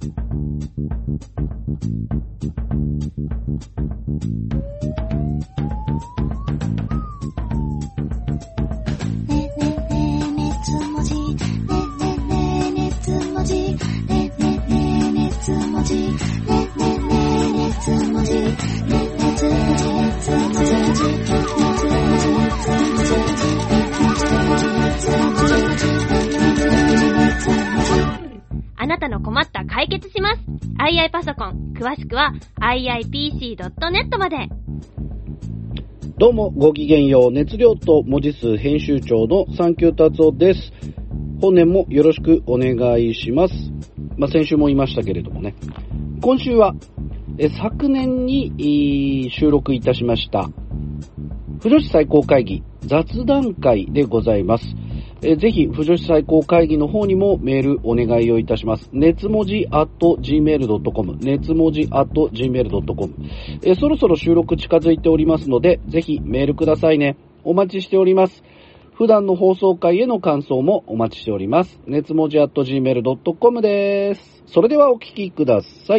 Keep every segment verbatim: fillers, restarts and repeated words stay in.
あなたの困った解決します。アイアイ パソコン、詳しくは アイアイピーシードットネット まで。 どうもごきげんよう、熱量と文字数編集長のサンキュー達夫です。本年もよろしくお願いします。まあ、先週も言いましたけれどもね、今週はえ昨年に収録いたしました不女子最高会議雑談会でございます。えぜひ不女子最高会議の方にもメールお願いをいたします。熱文字 アットジーメールドットコム 熱文字 アットジーメールドットコム、 えそろそろ収録近づいておりますので、ぜひメールくださいね。お待ちしております。普段の放送回への感想もお待ちしております。熱文字 アットジーメールドットコム です。それではお聞きください。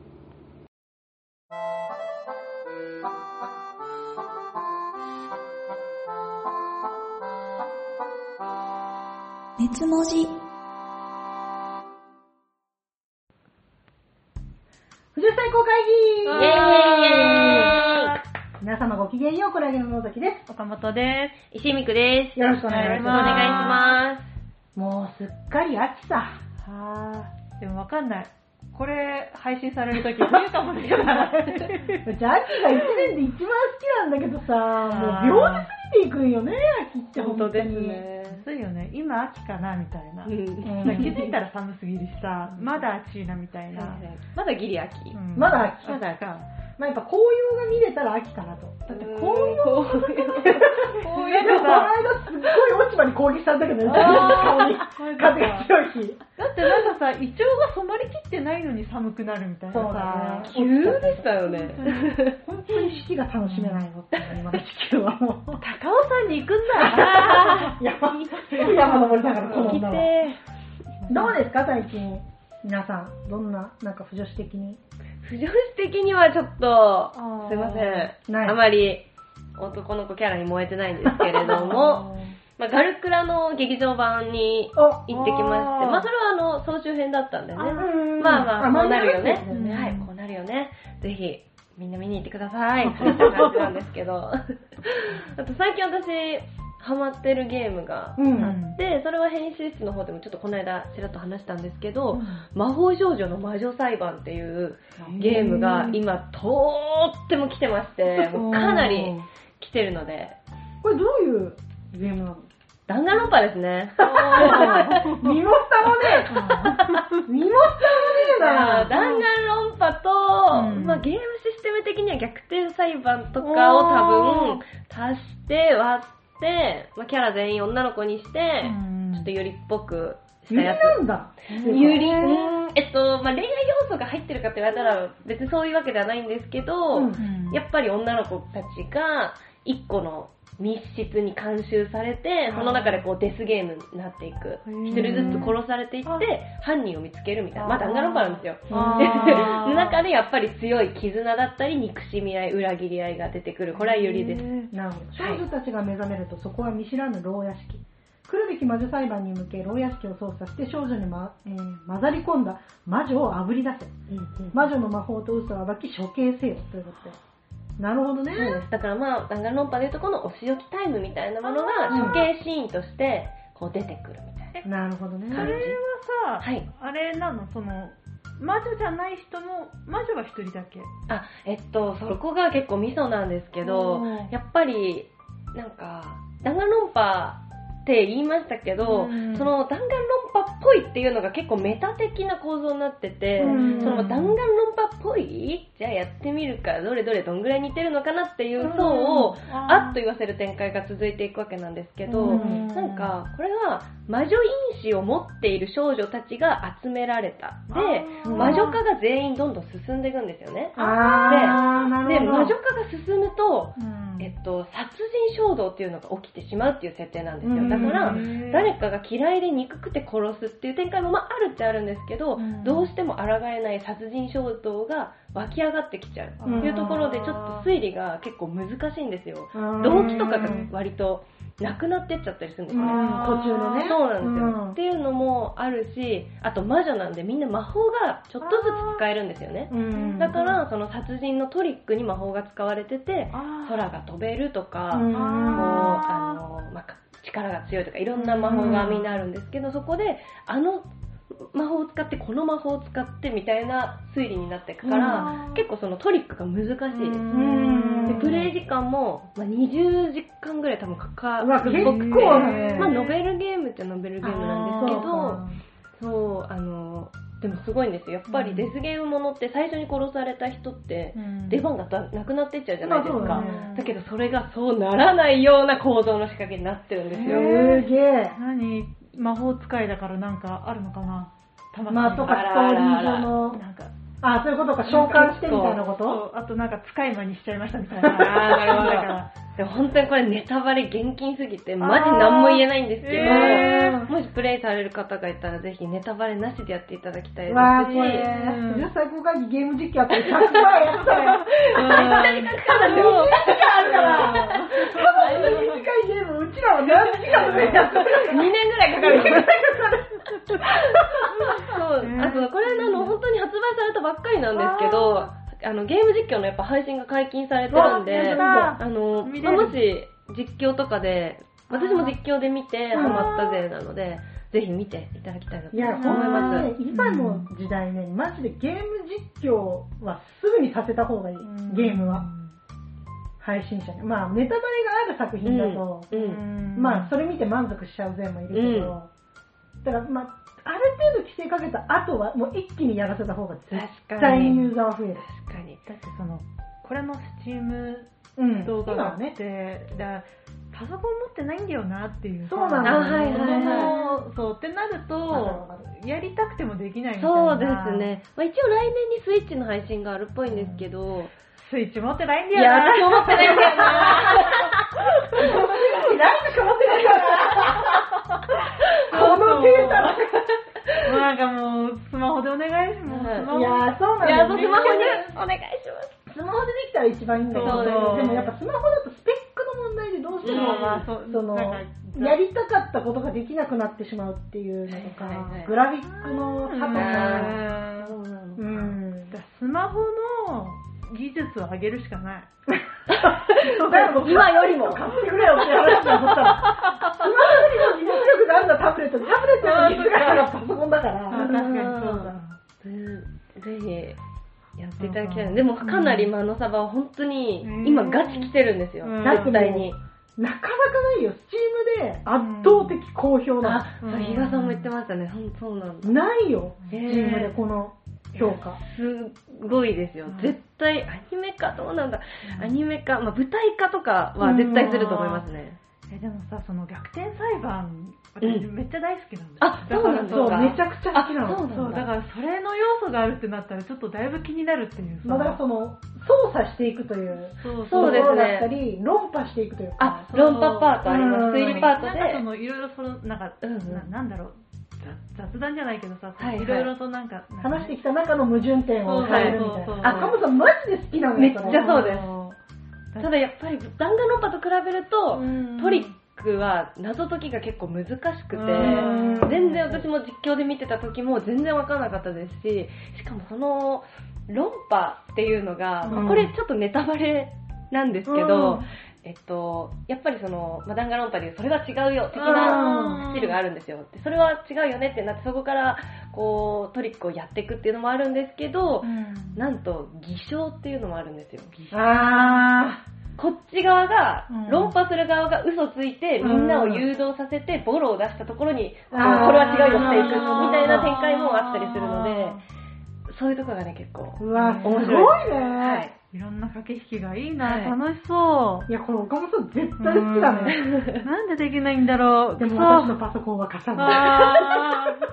熱文字。 不女子最高会議、 イエーイ。 皆様ごきげんよう、こらげの野崎です。 岡本です。 石井美久です。 よろしくお願いします。 お願いします。 もうすっかり秋さ。 はぁ、でもわかんない。これ配信されるとき冬かもしれない。 うち秋が一年で一番好きなんだけどさ、もう秒で過ぎていくんよね、秋って本当に。 本当ですね。そうよね。今秋かなみたいな。うん、気づいたら寒すぎるしさ、まだ暑いなみたいな。 まだギリ秋。 うん、 まだ秋。 まだか。 まあ、やっぱ紅葉が見れたら秋かなと。だって紅葉紅葉紅葉この間すっごい落ち葉に攻撃されたけどね、顔に風が強い日。 だってなんかさ、イチョウが染まりきってないのに寒くなるみたいなさ。 急でしたよね。 本当に四季が楽しめないのって今の地球はもう。 高尾山に行くんだ。 山、山登りながらこの女は。どうですか最近皆さん、どんななんか不女子的に。 不女子的にはちょっとすいません、あまり男の子キャラに燃えてないんですけれども、まあ、ガルクラの劇場版に行ってきまして、まあそれはあの総集編だったんでね、まあまあこうなるよね、はい、こうなるよね、ぜひみんな見に行ってくださいっていう感じなんですけど、あと最近私ハマってるゲームがあって、うん、それは編集室の方でもちょっとこの間ちらっと話したんですけど、うん、魔法少女の魔女裁判っていうゲームが今とーっても来てまして、もうかなり来てるので。 これどういうゲームなの？ 弾丸論破ですね。 身も蓋もねえ。身も蓋もねえな。 弾丸論破と、うん、まあ、ゲームシステム的には逆転裁判とかを多分足して割ってで、まあ、キャラ全員女の子にして、ちょっとユリっぽくしたやつ。 ユリなんだ。 ユリ、えっと、まあ、恋愛要素が入ってるかって言われたら別にそういうわけではないんですけど、うん、やっぱり女の子たちが一個の密室に監修されて、その中でこうデスゲームになっていく。一人ずつ殺されていって、犯人を見つけるみたいな。まあ、弾丸論破なんですよ。の中でやっぱり強い絆だったり、憎しみ合い、裏切り合いが出てくる。これはユリです。 なるほど。少女たちが目覚めると、そこは見知らぬ牢屋敷。来るべき魔女裁判に向け、牢屋敷を操作して少女に、まえー、混ざり込んだ魔女をあぶり出せ。うんうん、魔女の魔法と嘘を暴き、処刑せよ。ということで。なるほどね。 そうです。だからまあ、弾丸論破でいうとこのお仕置きタイムみたいなものが処刑シーンとしてこう出てくるみたいな。なるほどね。 それはさ、はい、あれなの、その、魔女じゃない人も、魔女が一人だけ。 あ、えっと、そこが結構ミソなんですけど、やっぱり、なんか、弾丸論破って言いましたけど、その弾丸論破っぽいっていうのが結構メタ的な構造になってて、その弾丸論破っぽい？じゃあやってみるか、どれどれどんぐらい似てるのかなっていう層をあっと言わせる展開が続いていくわけなんですけど、なんかこれが魔女因子を持っている少女たちが集められた。で、魔女化が全員どんどん進んでいくんですよね。 あで、で魔女化が進むと、 うんえっと、殺人衝動っていうのが起きてしまうっていう設定なんですよ。だから、誰かが嫌いで憎くて殺すっていう展開もまああるっちゃあるんですけど、うん、どうしても抗えない殺人衝動が湧き上がってきちゃうっていうところで、ちょっと推理が結構難しいんですよ。動機とかが割となくなってっちゃったりするんですよね。 途中のね。 そうなんですよ、うん。っていうのもあるし、あと魔女なんでみんな魔法がちょっとずつ使えるんですよね。だからその殺人のトリックに魔法が使われてて、空が飛べるとか、こうあの、まあ、力が強いとかいろんな魔法がみんなあるんですけど、そこであの魔法を使ってこの魔法を使ってみたいな推理になっていくから、結構そのトリックが難しいです。でプレイ時間も、まあ、にじゅうじかんぐらい多分かかるっぽくて、まあ、ノベルゲームってノベルゲームなんですけど、そうあのでもすごいんですよ。やっぱりデスゲームものって最初に殺された人って出番がなくなっていっちゃうじゃないですか、まあね、だけどそれがそうならないような構造の仕掛けになってるんですよ。 すげえ。 何魔法使いだからなんかあるのかな。 まあとかストーリー上のなんかあ、そういうことか、召喚してみたいなこと？ あとなんか使い魔にしちゃいましたみたいな。 あー、なるほど。だからでも本当にこれネタバレ厳禁すぎてマジ何も言えないんですけど、えー、もしプレイされる方がいたらぜひネタバレなしでやっていただきたいですし、 わー、これじゅっさい高会議ゲーム実況あったらひゃくまんやったらめっちゃ時間かかるんだよ。にじかんあるからこの短いゲームうちらは何時間もやってるにねんぐらいかかるそう、あとこれあの本当に発売されたばっかりなんですけど、あのゲーム実況のやっぱ配信が解禁されてるんで、あの、まあ、もし実況とかで私も実況で見てハマったぜなのでぜひ見ていただきたいなと思います。 ね、今の時代ね、マジでゲーム実況はすぐにさせた方がいい。ゲームは配信者に、まあネタバレがある作品だと、うんうん、まあそれ見て満足しちゃう勢もいるけど、うん、だからまあある程度規制かけた後はもう一気にやらせた方が絶対にユーザーは増える。 確かに。だってそのこれのスチーム動画があって、うん、だパソコン持ってないんだよなっていう。 そうなんだ、ね。 はいはいはい。そうってなるとやりたくてもできないみたいな。 そうですね。まあ、一応来年にスイッチの配信があるっぽいんですけど。うん、 スイッチ持ってないんだよな。 いや、私も持ってないんだよな。 スイッチ何しか持ってないんだよな。このデータ。 なんかもうスマホでお願いします。 いやー、そうなんだよ。 スマホでお願いします。 スマホでできたら一番いいんだけど、でもやっぱスマホだとスペックの問題でどうしても、うん、そのやりたかったことができなくなってしまうっていうのとか、はいはいはい、グラフィックの差とか、 うん、スマホの技術を上げるしかない。 今よりも買ってくれよって話だとったら、スマホよりも技術力があるのはタブレット、タブレットの技術力がパソコンだから。 確かにそうだ。 ぜひやっていただきたい。うん、でもかなりマノサバは本当に今ガチ来てるんですよ。絶対に。 なかなかないよ。スチームで圧倒的好評な。 あ、比嘉さんも言ってましたね。そうなんだ。 ないよ。スチームでこの評価。 すごいですよ。絶対アニメ化どうなんだ。アニメ化、まあ舞台化とかは絶対すると思いますね。 えでもさ、その逆転裁判私めっちゃ大好きなんだ、うん、あ、そうなんだ。 そう、めちゃくちゃ好きなの。 そうそう、だからそれの要素があるってなったらちょっとだいぶ気になるっていうさ。 まあ、だからその操作していくというそうそうですね。 だったり論破していくというか。 あ、論破パートあります。推理パートで。 なんかそのいろいろそのなんか、うんうん、な, なんだろう。雑談じゃないけどさ、いろいろとなんか話してきた中の矛盾点を変えるみたいな。あ、カモさんマジで好きなのよ。 めっちゃそうです。ただやっぱり弾丸論破と比べるとトリックは謎解きが結構難しくて、全然私も実況で見てた時も全然分からなかったですし、しかもその論破っていうのが、まあ、これちょっとネタバレなんですけど、えっと、やっぱりその、まあ、弾丸論破でいうそれは違うよ的なスキルがあるんですよ。でそれは違うよねってなって、そこからこうトリックをやっていくっていうのもあるんですけど、うん、なんと偽証っていうのもあるんですよ。 あー、 こっち側が、うん、論破する側が嘘ついてみんなを誘導させてボロを出したところに、これは違うよっていくみたいな展開もあったりするので、そういうところがね結構うわ面白い。 すごいね、 はい、 いろんな駆け引きがいいな、はい、楽しそう。 いや、この岡本さん絶対好きだね。 なんでできないんだろう。 でも私のパソコンは貸さない。 あー。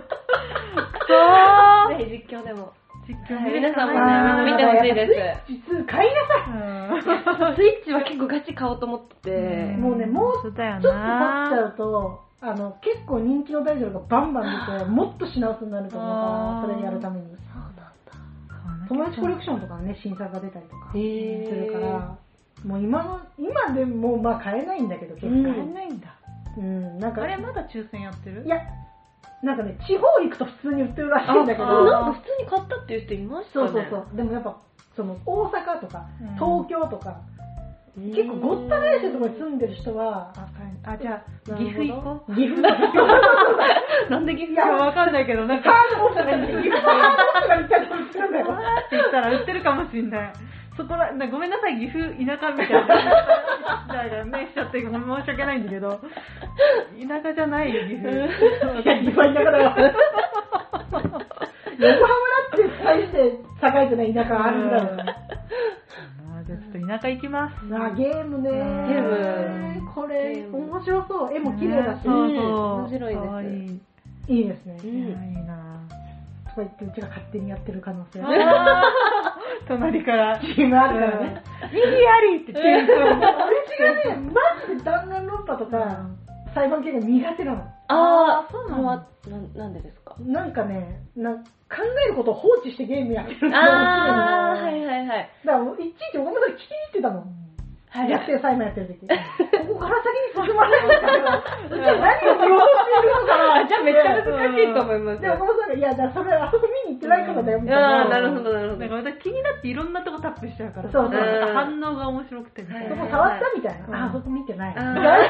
くそー。 ぜひ実況でも。 実況、 はい、皆さんもね、見てほしいです。 スイッチツー買いなさい。スイッチは結構ガチ買おうと思ってて。 もうね、もうちょっと経っちゃうと、あの、結構人気のタイトルがバンバン出て、もっと品薄になると思うから、それやるために。そうなんだ。友達コレクションとかね、新作が出たりとかするから、もう今の、今でもまあ買えないんだけど、結構買えないんだ。うん、なんか。 あれまだ抽選やってる？ いや、なんかね、地方行くと普通に売ってるらしいんだけど。 なんか普通に買ったっていう人いましたね。 そうそうそう。でもやっぱ、その、大阪とか、東京とか、うん、結構ごった返してるところに住んでる人は、 あ、じゃあ、岐阜行こう。 岐阜行こう。なんで岐阜かわかんないけど、なんか。 ハードモンスターがいて、岐阜のハードモンスターがいたりするんだよ。 って言ったら売ってるかもしんない。そこら、ごめんなさい、岐阜田舎みたいな。だからね、しちゃって申し訳ないんだけど。田舎じゃないよ、岐阜。 いや、岐阜は田舎だよ。横浜だって大して栄えてない田舎あるんだよ。 じゃあちょっと田舎行きます。 あ、ゲームね。ゲーム。これ、面白そう。絵も綺麗だし。 面白いです。 いいですね。 いいなとか言ってうちが勝手にやってる可能性。 隣からチームあるからね。 右ありってチーム。 うちがね、マジで弾丸論破とか、裁判系が苦手なの。 ああ、そうなのは、なんでですか？ なんかね、な考えることを放置してゲームやってるんだよ。ああ、はいはいはい。 だから、いちいちお前さん聞きに行ってたもん。はい、やって裁判やってる時。ここから先に進まないんだから、じゃあ何を言おうとしてるのかな。 じゃあめっちゃ難しいと思います。 でも、お前さんが、いや、じゃあそれあそこ見に行ってないからだよ、みたいな。 ああ、なるほどなるほど。 なんか私気になっていろんなとこタップしちゃうから、 そうそう。 反応が面白くて。 そこ触ったみたいな。あ、あそこ見てない。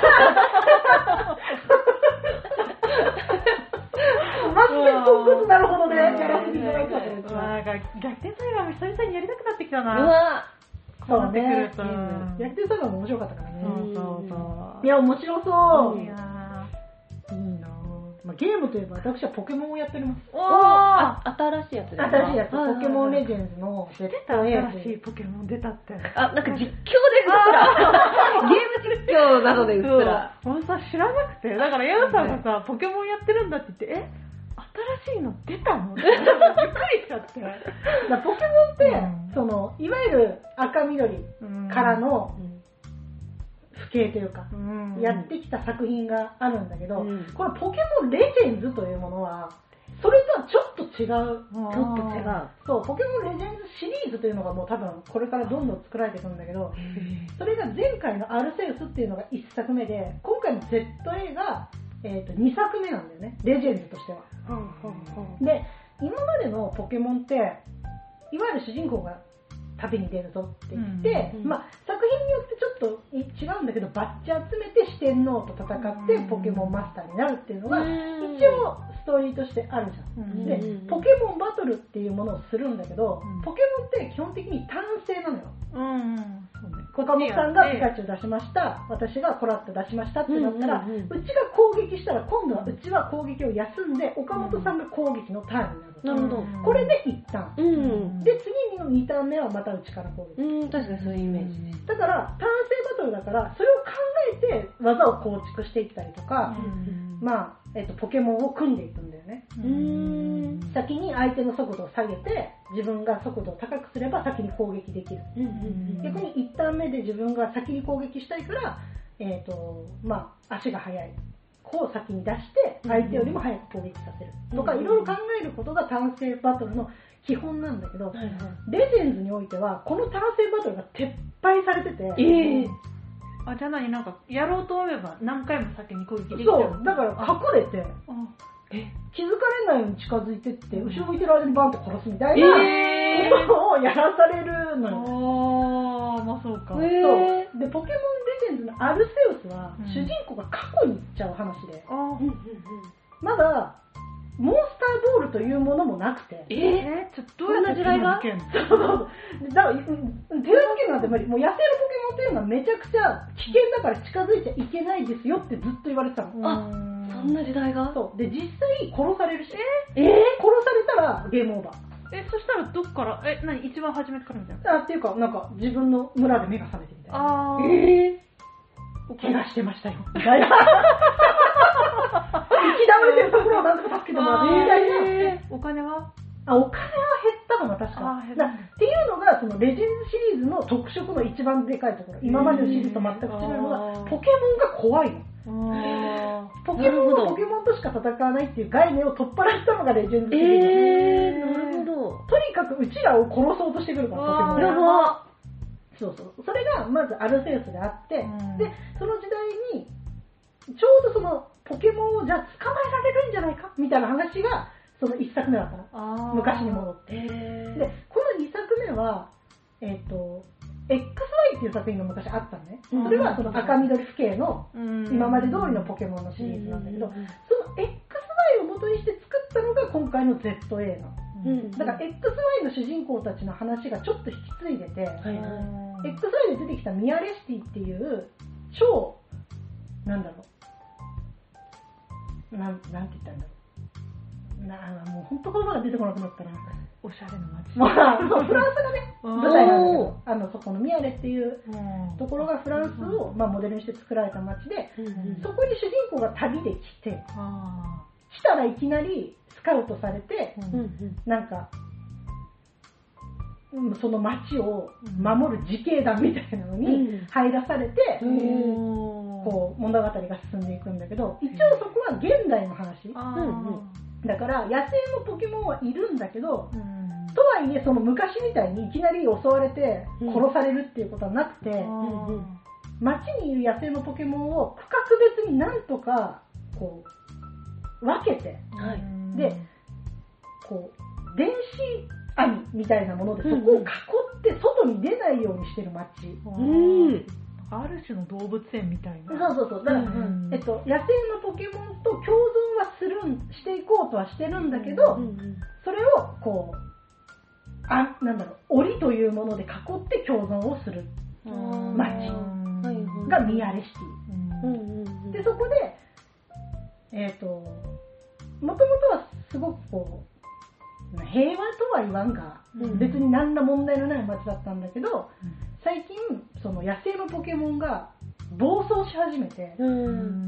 マジでそういうことなるほどね。やらせていただいたんです。 なんか逆転裁判も久々にやりたくなってきたな。 うわそうね。逆転裁判も面白かったからね。 そうそうそう。 いや、面白そう。 いやいいなぁ。ゲームといえば私はポケモンをやっております。 おー、新しいやつですか？ 新しいやつ。ポケモンレジェンズの出た新しいポケモン出たって。 あ、なんか実況でうっすら。ゲーム実況などでうっすら。 俺さ、知らなくて。だからヤウさんがさ、ポケモンやってるんだって言って、え新しいの出たの？びっくりしちゃって。 だポケモンって、うん、そのいわゆる赤緑からの不景というか、うん、やってきた作品があるんだけど、うん、このポケモンレジェンズというものはそれとはちょっと違う。ちょっと違う。そう、ポケモンレジェンズシリーズというのがもう多分これからどんどん作られていくんだけど、それが前回のアルセウスっていうのがいっさくめで、今回の ゼットエー がえーとにさくめなんだよね、レジェンズとしては。で、今までのポケモンっていわゆる主人公が旅に出るぞって言って、うんうん、まあ、作品によってちょっと違うんだけど、バッジ集めて四天王と戦ってポケモンマスターになるっていうのが一応ストーリーとしてあるじゃん。うん、で、ポケモンバトルっていうものをするんだけど、うん、ポケモンって基本的に単性なのよ。うんうん、岡本さんがピカチュウ出しました、私がコラッと出しましたってなったら、うんうんうん、うちが攻撃したら今度はうちは攻撃を休んで岡本さんが攻撃のターンになる。 なるほど。 これでいったん、うん、で次のにターン目はまたうちから攻撃。 うん、確かにそういうイメージね。 だから単性バトルだからそれを考えて技を構築していったりとか、うん、まあ、えっと、ポケモンを組んでいくんだよね。うん、先に相手の速度を下げて自分が速度を高くすれば先に攻撃できる。うんうんうん、逆にいちターン目で自分が先に攻撃したいから、えっと、まあ、足が速いを先に出して相手よりも早く攻撃させるとか、いろいろ考えることが単性バトルの基本なんだけど、レジェンズにおいてはこの単性バトルが撤廃されてて、 えー、あ、じゃあ何、なんかやろうと思えば何回も先に攻撃できちゃう。 そう、だから隠れて、え、気づかれないように近づいてって後ろ向いてる間にバンって殺すみたいなことをやらされるのよ。 あー、まあそうか。そうで、ポケモンレジェンズのアルセウスは主人公が過去に行っちゃう話で、うん、まだモンスターボールというものもなくて、 えー、ちょっとどうやって手なずけんの？ そうそうそう。だから手なずけるなんて無理。もう野生のポケモンっていうのはめちゃくちゃ危険だから近づいちゃいけないですよってずっと言われてたの。 あ、そんな時代が？ そう。で、実際殺されるし、 えー、 殺されたらゲームオーバー。 え、そしたらどっから、え、何一番初めからみたいな。 あ、っていうか、なんか自分の村で目が覚めてみたいな。 あー。 えー、怪我してましたよ。みたいな。生き倒れてるところをなんとか助けてもらって、みたいな。 えー、お金はあ、お金は減ったかな、確か。だっていうのが、そのレジェンズシリーズの特色の一番でかいところ。今までのシリーズと全く違うのが、ポケモンが怖いの。ポケモンはポケモンとしか戦わないっていう概念を取っ払ったのがレジェンズシリーズ。 えー、なるほど。 とにかくうちらを殺そうとしてくるから、ポケモンが。 やば。 そうそう。それがまずアルセウスであって、 うん、 で、その時代に、ちょうどそのポケモンをじゃあ捕まえられるんじゃないかみたいな話が、そのいっさくめだったの。昔に戻って。で、このにさくめは、えっと、エックスワイ っていう作品が昔あったのね。それはその赤緑不景の今まで通りのポケモンのシリーズなんだけど、その エックスワイ を元にして作ったのが今回の ゼットエー なの。だから エックスワイ の主人公たちの話がちょっと引き継いでて、はいはい、エックスワイ で出てきたミアレシティっていう超、なんだろう、なん、なんて言ったんだろう。なあ、もう本当言葉が出てこなくなったな。 おしゃれな街。 まあ、フランスがね、舞台なんだけど、あの、そこのミアレっていうところがフランスを、まあ、モデルにして作られた街で、そこに主人公が旅で来て、来たらいきなりスカウトされて、なんか、その街を守る自警団みたいなのに入らされて、こう物語が進んでいくんだけど、一応そこは現代の話。だから野生のポケモンはいるんだけど、うん、とはいえその昔みたいにいきなり襲われて殺されるっていうことはなくて、うん、街にいる野生のポケモンを区画別になんとかこう分けて、はい、でこう電子網みたいなものでそこを囲って外に出ないようにしてる街。 うんうん、ある種の動物園みたいな。 そうそうそう。だから、うん、えっと、野生のポケモンと共存はするん、していこうとはしてるんだけど、うんうん、それを、こう、あ、なんだろう、檻というもので囲って共存をする街がミアレシティ。うんうん、で、そこで、えっと、もともとはすごくこう、平和とは言わんが、うん、別に何ら問題のない街だったんだけど、うん、最近その野生のポケモンが暴走し始めて、うん、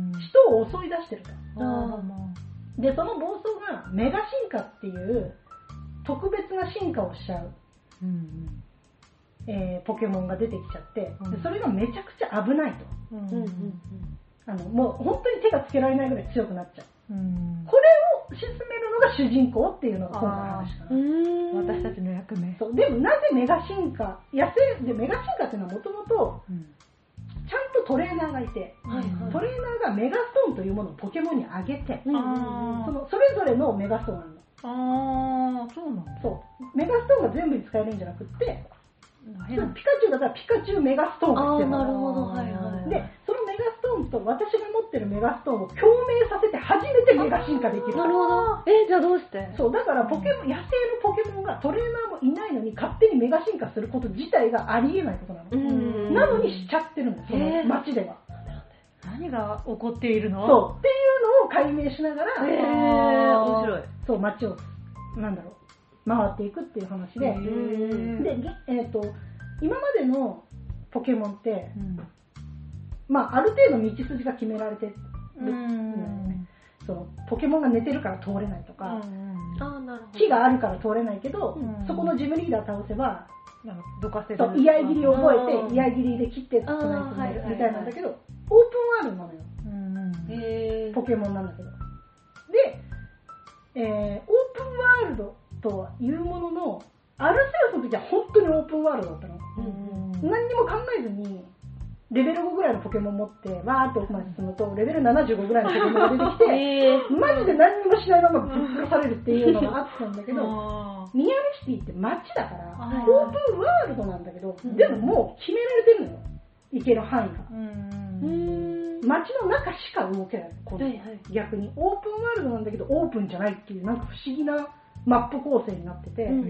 人を襲い出してると。でその暴走がメガ進化っていう特別な進化をしちゃう、うんえー、ポケモンが出てきちゃって、でそれがめちゃくちゃ危ないと、うん、あのもう本当に手がつけられないぐらい強くなっちゃう、うん、これを進めるのが主人公っていうのが今回の話かな。 私たちの役目。 そうでもなぜメガ進化、野生でメガ進化っていうのはもともとちゃんとトレーナーがいて、はいはい、トレーナーがメガストーンというものをポケモンにあげて、うん、そのそれぞれのメガストーンあるの。 ああ、そうなんだ。 そうメガストーンが全部に使えるんじゃなくって、ピカチュウだったらピカチュウメガストーンが必要なの。 なるほど、はいはい。 でそのメガストーンと私が持ってるメガストーンを共鳴させて初めてメガ進化できる。 なるほど。え、じゃあどうして？ そうだからポケモン、野生のポケモンがトレーナーもいないのに勝手にメガ進化すること自体がありえないことなの。うんなのにしちゃってるんだよ、その街では。 何が起こっているの？ そうっていうのを解明しながら、 えー、面白い。 そう街をなんだろう回っていくっていう話で、でえっと今までのポケモンって、うん、まあある程度道筋が決められてる、うんね、そのポケモンが寝てるから通れないとか、うんあなるほど木があるから通れないけど、うん、そこのジムリーダー倒せばどかせるそう居合切りを覚えて居合切りで切ってつないでみたいなんだけど、オープンワールドなのよ、うんへーポケモンなんだけどで、えー、オープンワールドとはいうもののアルセウスの時は本当にオープンワールドだったの、うんうん、何にも考えずにレベルごぐらいのポケモン持ってわーって奥まで進むとレベルななじゅうごぐらいのポケモンが出てきて、えー、マジで何にもしないままぶっ殺されるっていうのがあったんだけどミアレシティって街だからオープンワールドなんだけど、うん、でももう決められてるのよ行ける範囲が、うん、街の中しか動けない、はいはい、逆にオープンワールドなんだけどオープンじゃないっていうなんか不思議なマップ構成になってて、うんうん、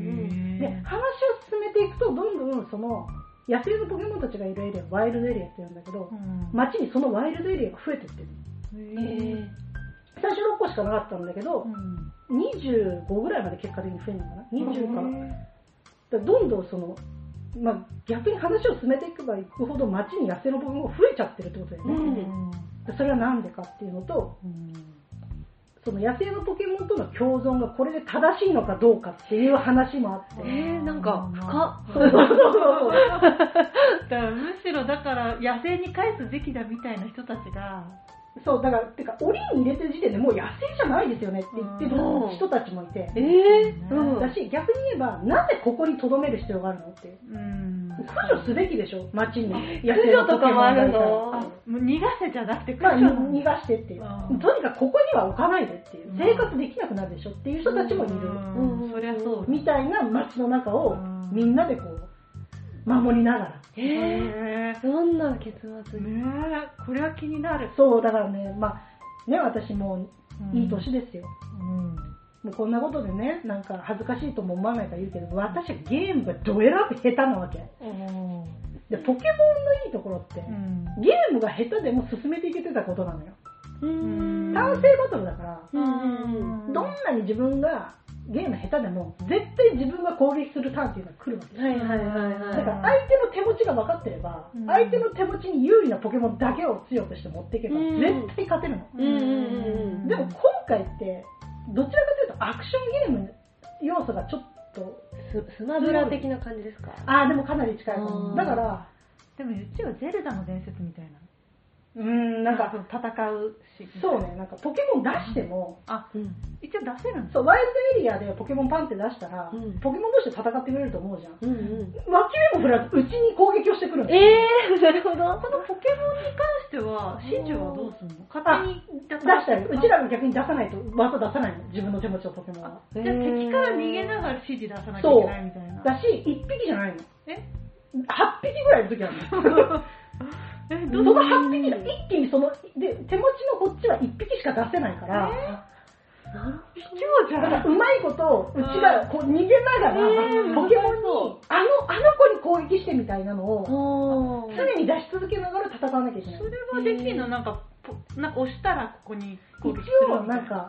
で話を進めていくとどんどんその野生のポケモンたちがいるエリアワイルドエリアって言うんだけど、うん、街にそのワイルドエリアが増えてってる。へ最初ろっこしかなかったんだけど、うん、 にじゅうごぐらいまで結果的に増えるのかな、にじゅうから。だからどんどんその、まあ、逆に話を進めていけばいくほど街に野生のポケモンが増えちゃってるってことだよね。うん、それはなんでかっていうのと、うん、その野生のポケモンとの共存がこれで正しいのかどうかっていう話もあって。 えー、なんか深っ。 そうそうそうそう。 だからむしろだから野生に返すべきだみたいな人たちが。 そう、だから、てか、檻に入れてる時点でもう野生じゃないですよねって言ってる人たちもいて。 えー、 うん。だし、逆に言えば、なぜここに留める必要があるのっていう。うん。駆除すべきでしょ、街に。 野生のとかもあるの。 もう逃がせじゃなくて駆除。まあ、逃がしてっていう。とにかくここには置かないでっていう。生活できなくなるでしょっていう人たちもいる。 うん。そりゃそう。 みたいな街の中を、みんなでこう、守りながら。 へぇー。どんな結末ねえ、これは気になる。 そう、だからね、まあ、ね、私もいい年ですよ。うん。もうこんなことでね、なんか恥ずかしいとも思わないから言うけど、私はゲームがどえらく下手なわけ。うん。で、ポケモンのいいところって、うん、ゲームが下手でも進めていけてたことなのよ。うん。単性バトルだから、うん。どんなに自分が、ゲーム下手でも絶対自分が攻撃するターンっていうのが来るわけです。はいはいはいはい。だから相手の手持ちが分かってれば、うん、相手の手持ちに有利なポケモンだけを強くして持っていけば、うん、絶対勝てるの。うん、でも今回ってどちらかというとアクションゲーム要素がちょっとスマブラ的な感じですか？ ああ、でもかなり近いかも。だからでもうちはゼルダの伝説みたいな。 うーん、なんか戦うし。 そうね、なんかポケモン出しても、 あ、うん、一応出せるんですか？ そう、ワイルドエリアでポケモンパンって出したら、うん、ポケモン同士で戦ってくれると思うじゃん。うんうん、脇目も振らず、うちに攻撃をしてくるんですよ。 えー、なるほど。 そのポケモンに関しては、真珠はどうするの？勝手に出したり、うちらが逆に出さないと、技出さないの。自分の手持ちのポケモンは。 じゃあ敵から逃げながら指示出さなきゃいけないみたいな。 だし、いっぴきじゃないの。え ?はっ 匹ぐらいの時あるの。えそのはっぴきが一気にそので手持ちのこっちはいっぴきしか出せないから、えー、卑怯じゃん。だからうまいことうちがこう逃げながら、えー、ポケモンにあのあの子に攻撃してみたいなのを常に出し続けながら戦わなきゃいけない。 それはできるの？なんかなんか押したらここに攻撃する一応なんか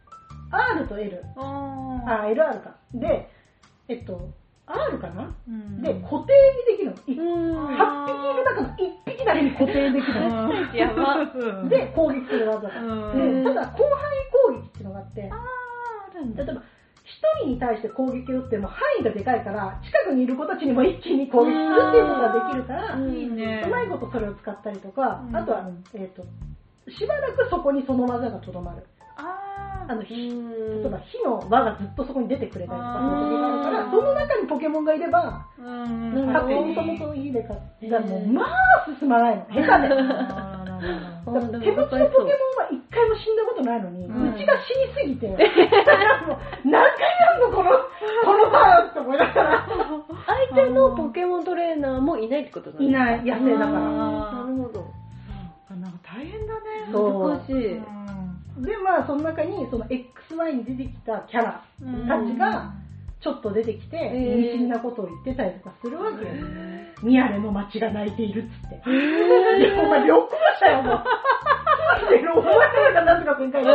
R と L あ エルアール かでえっとR かな、うん、で固定にできるの。はっぴきいる中のいっぴきだけに固定できるの。 やば。 で攻撃する技が。でただ広範囲攻撃っていうのがあって、あ例えばひとりに対して攻撃を打っても範囲がでかいから近くにいる子たちにも一気に攻撃するっていうことができるから、いいね、うまいことそれを使ったりとか、あとは、えーと、しばらくそこにその技がとどまる。あの例えば火の輪がずっとそこに出てくれたりとかそういう時があるから、その中にポケモンがいれば勝手にそもそもいいでかってもうまあ進まないの下手で手持ちのポケモンは一回も死んだことないのに、うん、うちが死にすぎてもう何回やるのこのこのターンって思いながら相手のポケモントレーナーもいないってことなんですか？ いない、野生だから。 なるほど。 なんか大変だね。 難しい。 で、まあ、その中に、その エックスワイ に出てきたキャラたちが、ちょっと出てきて、意味深なことを言ってたりとかするわけよ。ミヤレの街が泣いているっつって。いや、お前、旅行者よ、もう。住んでるお前らがなんとか展開だ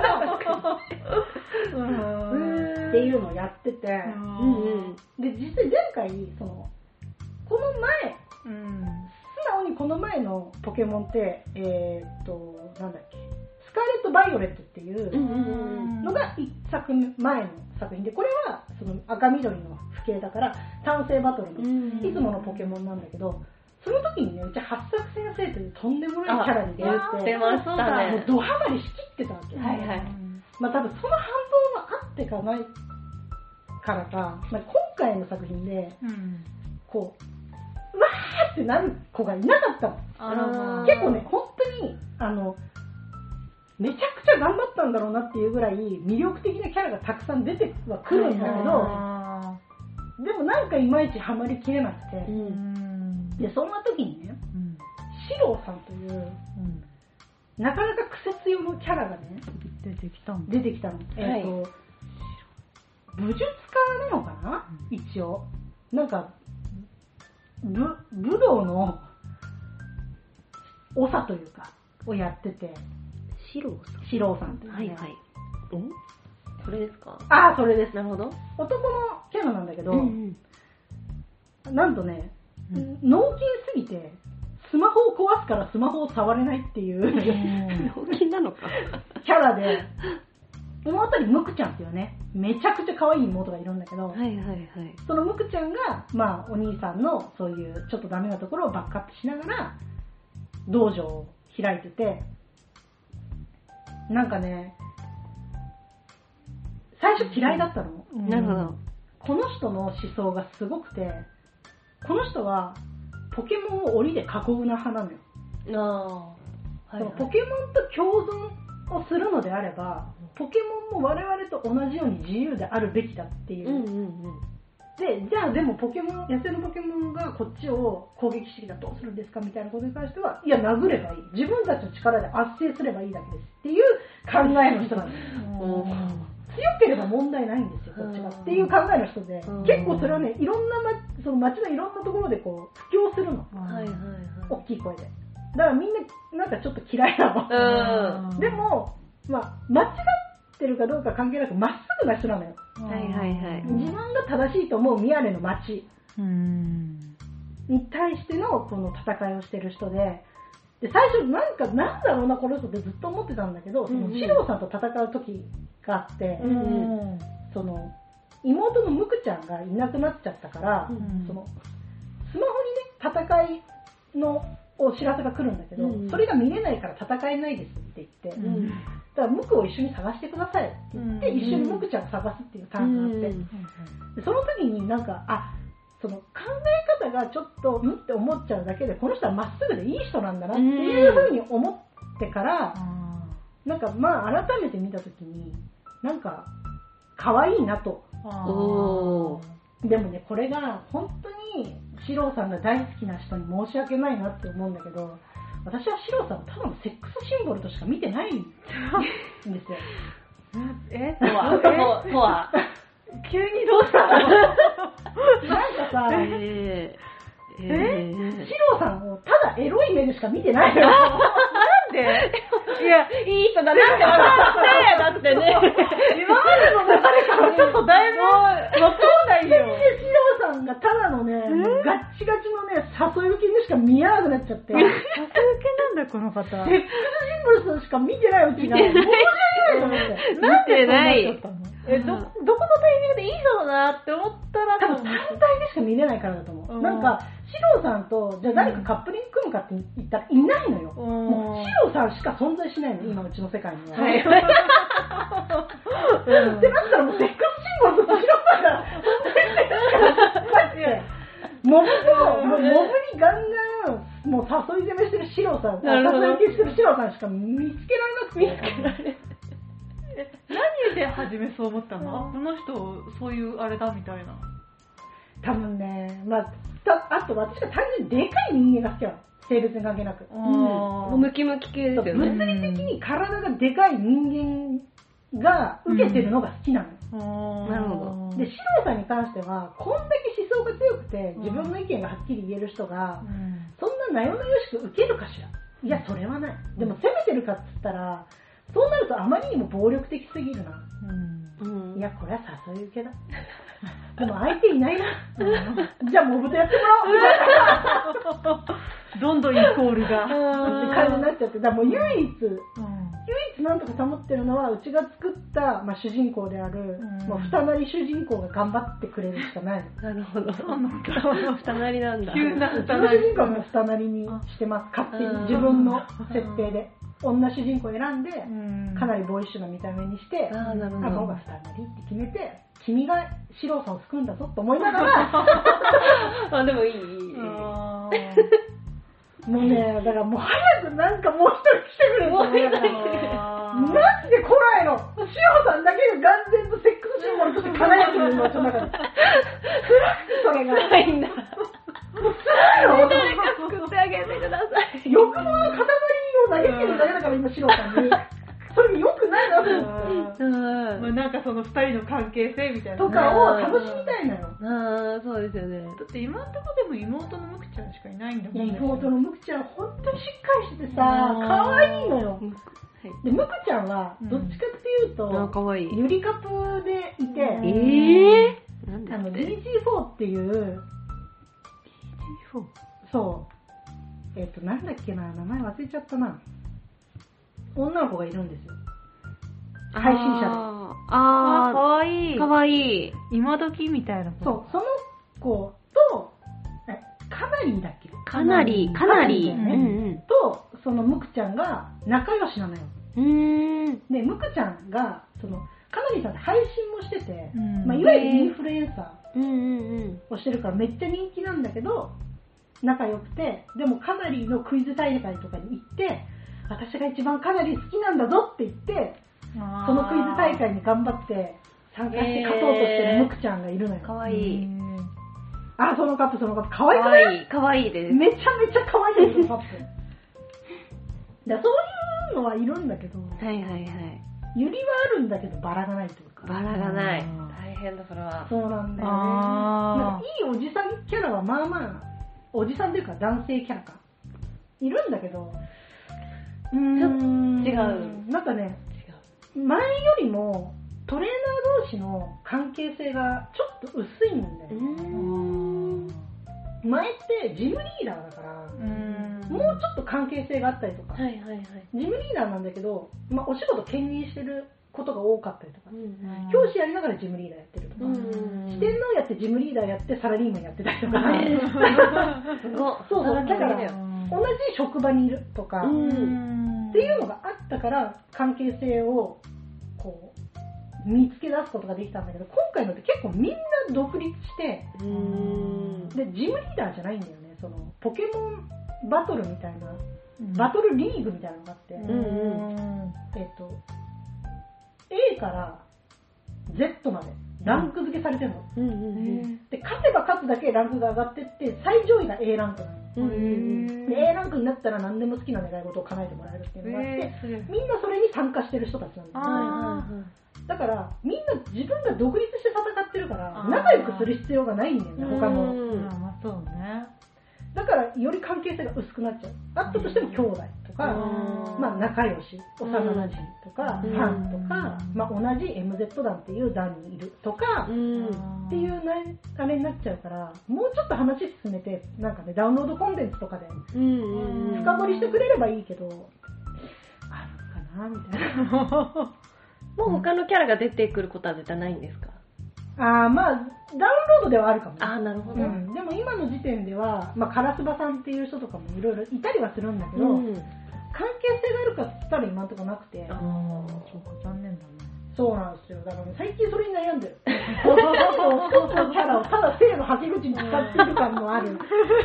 っていうのをやってて、で、実際前回、その、この前、素直にこの前のポケモンって、えーっと、なんだっけ。スカーレット・バイオレットっていうのがいっさく前の作品で、これはその赤緑の父兄だから単性バトルのいつものポケモンなんだけど、その時にね、うち八作先生というとんでもないキャラに出会って、 出ましたね。 もうドハマりしきってたわけ。はいはい。まあ多分その反動があってかないからか、まあ、今回の作品で、こう、うわーってなる子がいなかったの。結構ね、本当に、あの、めちゃくちゃ頑張ったんだろうなっていうぐらい魅力的なキャラがたくさん出てはくるんだけど、でもなんかいまいちハマりきれなくて、うん、でそんな時にね、うん、シローさんという、うん、なかなかクセ強のキャラがね出てきたの。 出てきたの。えっと、武術家なのかな、うん、一応なんか武武道の長というかをやってて。 シローさん。 シローさんって、ね。 はいはい。 これですか？ ああ、それです。 なるほど。 男のキャラなんだけど、 うんうん、なんとね、うん、脳筋すぎて、スマホを壊すからスマホを触れないっていう、 脳筋なのかキャラで、妹にムクちゃんっていうね、めちゃくちゃ可愛い妹がいるんだけど、 はいはいはい、 そのムクちゃんが、まあ、お兄さんのそういうちょっとダメなところをバックアップしながら、道場を開いてて、なんかね、最初嫌いだったの。 うん、なるほど。 この人の思想がすごくて、この人はポケモンを檻で囲うな派なのよ。あ、はいはい、ポケモンと共存をするのであれば、ポケモンも我々と同じように自由であるべきだっていう。うんうんうん、で、じゃあでもポケモン、野生のポケモンがこっちを攻撃してきたらどうするんですかみたいなことに関しては、いや殴ればいい。自分たちの力で圧制すればいいだけですっていう考えの人なんです。強ければ問題ないんですよ、こっちが。っていう考えの人で、結構それはね、いろんな、ま、その街のいろんなところでこう、布教するの。はいはいはい。大きい声で。だからみんな、なんかちょっと嫌いなの。でも、まあ、間違ってるかどうか関係なく、まっすぐな人なのよ。はいはいはい。自分が正しいと思う宮根の街に対してのこの戦いをしてる人で、で、最初なんか、なんだろうな、この人ってずっと思ってたんだけど、その、シロさんと戦う時があって、うん、その、妹のムクちゃんがいなくなっちゃったから、うん、その、スマホにね、戦いのお知らせが来るんだけど、うん、それが見れないから戦えないですって言って、うん、だからムクを一緒に探してくださいって言って、うん、一緒にムクちゃんを探すっていうターンがあって、うん、でその時になんか、あ、その考え方がちょっとんって思っちゃうだけでこの人はまっすぐでいい人なんだなっていうふうに思ってから、うん、なんかまあ改めて見たときになんか可愛いなと。でもね、これが本当にシローさんが大好きな人に申し訳ないなって思うんだけど、私はシローさんをただのセックスシンボルとしか見てないんですよ。 えとはとは急にどうしたの？ なんかさ、えー、えー、シローさんをただエロい目でしか見てないのよ。 なんで？ いや、いい人だなって思って、だってね。 今までの流れからちょっとだいぶわかんないよ。 シローさんがただのね、ガッチガチのね、誘い受けにしか見えなくなっちゃって。 誘い受けなんだ、この方。セックスシンボルしか見てないうちが。申し訳ないと思って。 なんでないえ、ど、どこのタイミングでいい人だなって思ったら多分単体でしか見れないからだと思う。うん、なんか、シローさんと、じゃあ誰かカップリング組むかって言ったらいないのよ。うん、もうシローさんしか存在しないの、今うちの世界には。はい。うん、ってなったらもうセックスシンボルとシローさんが存在してるから、マジで。モブと、もうモブにガンガン、もう誘い攻めしてるシローさん、誘い受けしてるシローさんしか見つけられなくて。見つけられ何で初めそう思ったの？この人そういうあれだみたいな。 多分ね、まあ、あと私が単純にでかい人間が好きなの。性別に関係なく。 うん。ムキムキ系ですよね。 物理的に体がでかい人間が受けてるのが好きなの。 うん、なるほど。 で、シローさんに関しては、こんだけ思想が強くて、自分の意見がはっきり言える人が、うん、そんななよなよしく受けるかしら。いや、それはない。でも、責めてるかっつったら、そうなるとあまりにも暴力的すぎるな。うん、いや、これは誘い受けだ。でも相手いないな。うん、じゃあモブとやってもらおう。 どんどんイコールが。 って感じになっちゃって。だからもう唯一、うん、唯一なんとか保ってるのは、うちが作った、まあ、主人公である、うん、もう二なり主人公が頑張ってくれるしかない。 なるほど。二なりなんだ。 急な二なり。主人公も二なりにしてます。勝手に自分の設定で。女主人公を選んで、かなりボーイッシュな見た目にして、あ、なるほど。顎が二なりって決めて、君がシローさんを救うんだぞと思いながら。 あ、でもいい。 もうね、だからもう早くなんかもう一人来てくれると思うから。マジで来ないの。シローさんだけが眼前とセックスシンボルとして輝いてるの、私の中で。辛くてそれが。 ないんだ。 もう辛いの。 誰か救ってあげてください。 欲望の塊を投げてるだけだから今シローさんに。それ良くないなと思って。 まあ、なんかその二人の関係性みたいな。 とかを楽しみたいのよ。 ああ、そうですよね。 だって今んとこでも妹のムクちゃんしかいないんだもんね。 いや、妹のムクちゃん本当にしっかりしててさ、可愛いのよ。 で、ムクちゃんは、どっちかっていうと、 うん、かわいい。 ゆりカプでいて、 えー、なんであの、ディージーフォー っていう、ディージーフォー? そう。えっ、ー、と、なんだっけな、名前忘れちゃったな。女の子がいるんですよ。配信者で。 ああ、かわいい。かわいい。 今時みたいな子。 そう、その子と、え、かなりだっけかなり、かなり。 だよね、うんうん、と、そのムクちゃんが仲良しなのよ。 うーん。 で、ムクちゃんが、その、かなりさんって配信もしてて、うんまあ、いわゆるインフルエンサーをしてるからめっちゃ人気なんだけど、仲良くて、でもかなりのクイズ大会とかに行って、私が一番かなり好きなんだぞって言って、そのクイズ大会に頑張って参加して勝とうとしてるムクちゃんがいるのよ。 かわいい。 あ、そのカップ、そのカップ。かわいくない？ かわいいです。 めちゃめちゃかわいいです、そのカップ。だそういうのはいるんだけど、 はいはいはい。 ユリはあるんだけどバラがないというか。 バラがない。大変だ、それは。 そうなんだよね。なんかいいおじさんキャラはまあまあ、おじさんというか男性キャラか。いるんだけど、うーんちょっと違う。 なんかね、前よりもトレーナー同士の関係性がちょっと薄いんだよね。うーん前ってジムリーダーだから、うーんもうちょっと関係性があったりとか、はいはいはい、ジムリーダーなんだけど、まあ、お仕事兼任してることが多かったりとか、うんうん、教師やりながらジムリーダーやってるとか、うんうん、四天王やってジムリーダーやってサラリーマンやってたりとか、ね、そうそう、だから同じ職場にいるとか、うんっていうのがあったから関係性をこう見つけ出すことができたんだけど、今回のって結構みんな独立してうーんでジムリーダーじゃないんだよね。そのポケモンバトルみたいな、うん、バトルリーグみたいなのがあって、うんうん、えっと A から Z までランク付けされてるの、うんうんうん、で勝てば勝つだけランクが上がってって最上位が A ランクなの。うんうん、で A ランクになったら何でも好きな願い事を叶えてもらえるっていうのがあって、えー、みんなそれに参加してる人たちなんですよね。だからみんな自分が独立して戦ってるから仲良くする必要がないんだよね、他の、うんまあ、そうね。だからより関係性が薄くなっちゃう。あったとしても兄弟とか、まあ、仲良し、幼馴染とか、ファンとか、まあ、同じ エムゼット 団っていう団にいるとかっていうなあれになっちゃうから、もうちょっと話進めてなんかね、ダウンロードコンテンツとかで深掘りしてくれればいいけど、あるかなみたいな。 もう他のキャラが出てくることは絶対ないんですか？ ああ、まあダウンロードではあるかも、ね。 ああ、なるほど、うん。でも今の時点では、まあ、カラスバさんっていう人とかもいろいろいたりはするんだけど、うん、関係性があるかっつったら今のところなくて。ああ、そうか、残念だね。そうなんですよ。だから、ね、最近それに悩んでる。そうそうそうキャラをただ性の吐き口に使っている感もある。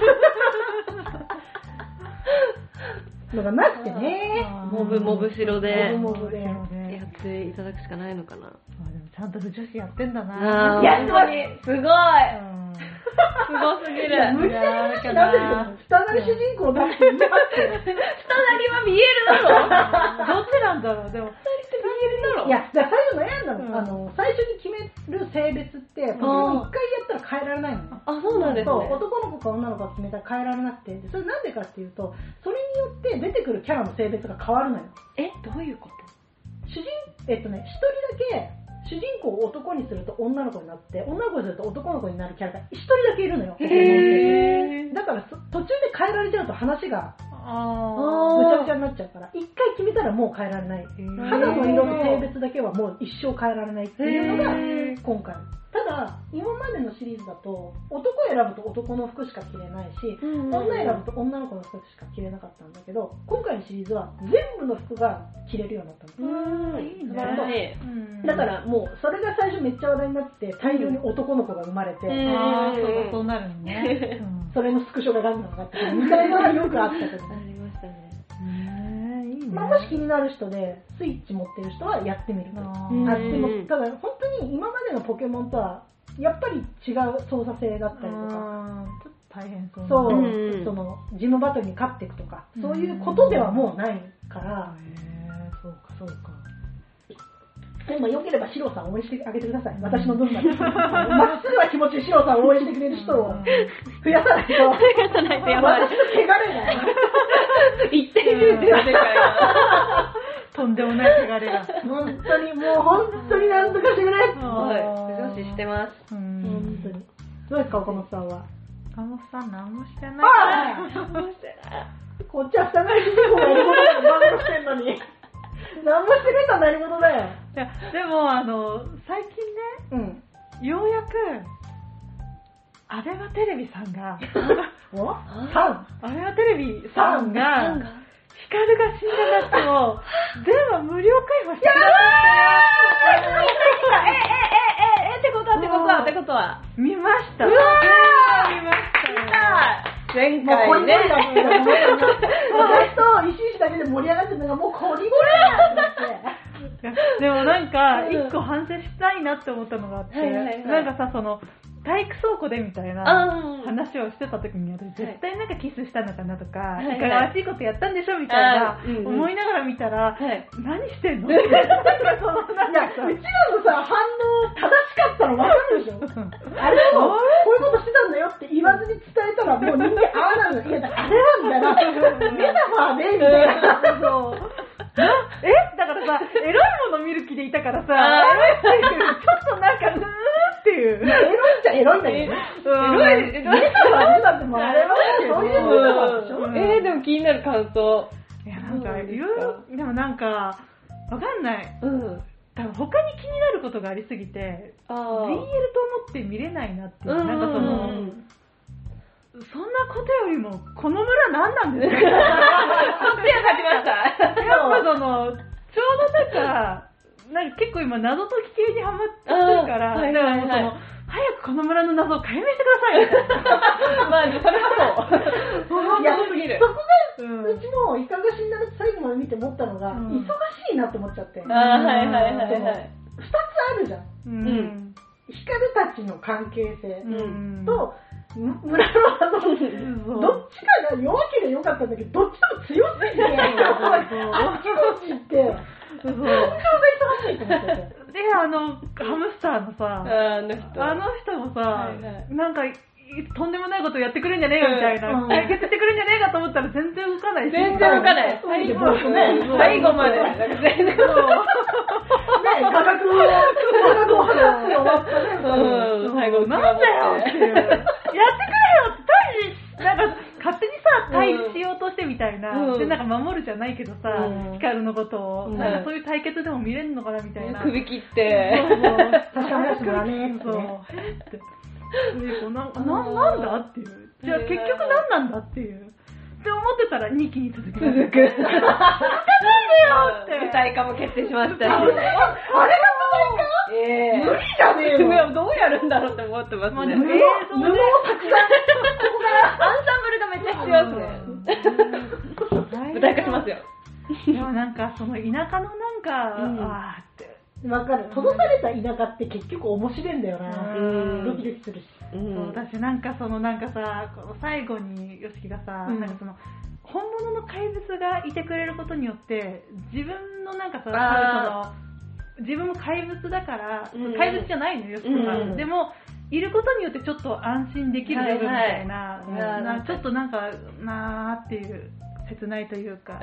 のがなくてね。 モブモブ白で。 モブモブで。 やっていただくしかないのかな。 ちゃんと女子やってんだな。 いや、すごい。すごい。すごすぎる。 無理やりなんでるけど、下なり主人公だって言い張ってる。 下なりは見えるだろ。 どっちなんだろう。でも、 下なりって見えるだろ。 いや、だから最初悩んだの。うん、あの、最初に決める性別って、一回やったら変えられないのね。 あ、そうなんですね。 そう、男の子か女の子か決めたら変えられなくて、それなんでかっていうと、それによって出てくるキャラの性別が変わるのよ。 え、どういうこと？ 主人、えっとね、一人だけ、主人公を男にすると女の子になって、女の子にすると男の子になるキャラが一人だけいるのよ。へー。だから途中で変えられちゃうと話がむちゃくちゃになっちゃうから、一回決めたらもう変えられない。肌の色の性別だけはもう一生変えられないっていうのが今回。ただ、今までのシリーズだと、男選ぶと男の服しか着れないし、女選ぶと女の子の服しか着れなかったんだけど、今回のシリーズは全部の服が着れるようになったの。うん、いいね。だからもう、それが最初めっちゃ話題になって、大量に男の子が生まれて、 ああ、そうそうなるのね。 それのスクショがガンガン上がってくるみたいなのはよくあったけど。 ありましたね。 まあ、もし気になる人でスイッチ持ってる人はやってみると。あってもただ本当に今までのポケモンとはやっぱり違う操作性だったりとか、 ちょっと大変そう。 そう、うん、そのジムバトルに勝っていくとか、そういうことではもうないから。 へー、そうかそうか。 でもよければシロさん応援してあげてください。私の分まで。まっすぐな気持ちでシロさんを応援してくれる人を増やさないと。増やさないとやばい。 私の汚れだよ。 言ってるんですよ、世界は。 とんでもない汚れが。 本当に、もう本当になんとかしてくれ。 はい。不女子してます。 うん。 本当に。どうですか、岡本さんは。 岡本さん、何もしてない。 ああ何もしてない。こっちは二人に方がいることで何もしてんのに。何もしてくれたら何事だよ。 いや、でも、あの、最近ね、うん、ようやく、アベマテレビさんが、 おさんアベマテレビさんが、ヒカルが死んだ夏を、全話無料開放してくださったよ。 え、え、え、え、え、ってことは、ってことは、ってことは。 見ました。 うわー見ました。 前回ね。 私と石石だけで盛り上がってるのがもうこりごりだって。 でもなんか、一個反省したいなって思ったのがあって、なんかさ、その、体育倉庫でみたいな話をしてた時に、私絶対なんかキスしたのかなとか、いかがわしいことやったんでしょみたいな思いながら見たら、何してんのって。なんかそのなんかうちらのさ、反応正しかったの分かるでしょあれを、こういうことしてたんだよって言わずに伝えたら、もう人間ああなるの。いや、あれはみたいな。メタファーでみたいな。 そう。えだからさ、エロいもの見る気でいたからさ、エロいっていう、ちょっとなんか、うーんっていう。 エロいっちゃエロいんだけどね。 エロい、エロい。 メタファーでだってもうあれはそういうメタファーでしょ。 えー、でも気になる感想。 いや、なんか、いろいろ、でもなんか、わかんない。 うん。 多分他に気になることがありすぎて、ビーエル と思って見れないなっていう。なんかその、そんなことよりも、この村何なんですか？そっちが勝ちました。 やっぱその、ちょうどなんか、なんか結構今謎解き系にハマってるから、だからもうその、早くこの村の謎を解明してください。 まあ、それはそう。 いや、そこが、うちもイカが死んだの最後まで見て思ったのが、忙しいなって思っちゃって。 ああ、はいはいはいはい。 二つあるじゃん。うん。ヒカルたちの関係性と、村のあの、どっちかが弱ければよかったんだけど、どっちとも強すぎて、あっちこっち行って、感情が忙しいと思ってて。 で、あの、ハムスターのさ、 あの人あの人もさ、なんか、とんでもないことやってくるんじゃねえよみたいな、解決してくるんじゃねえかと思ったら全然動かないし。 全然動かない。最後最後まで。全然。ね、 価格を、価格を話して終わったね。 うん、最後、 なんだよっていう。やってくれよって、なんか、勝手にさ、対峙しようとしてみたいな。で、なんか守るじゃないけどさ、ヒカルのことを。なんかそういう対決でも見れるのかなみたいな。 首切って。 そうそう。確かめらねって。 そう。な, な, なんだっていう。じゃあ結局何なんだっていう。って思ってたらにきに続く。 続く。なんでよって。舞台化も決定しましたし。あれが舞台化？ええー。無理じゃねえよ。 どうやるんだろうって思ってますね。 布をたくさん。ここからアンサンブルがめっちゃ必要ですね。舞台化しますよ。 でもなんかその田舎のなんか、うん、あーって。 わかる。閉ざされた田舎って結局面白いんだよな。ドキドキするし。 そうだし、なんかそのなんかさ、この最後にヨシキがさ、うん、なんかその本物の怪物がいてくれることによって自分のなんかさ、その自分も怪物だから、うん、怪物じゃないのよ、ヨシキは、うん。でもいることによってちょっと安心できる部分みたいな、はいはい、なちょっとなんかなーっていう。切ないというか、うん、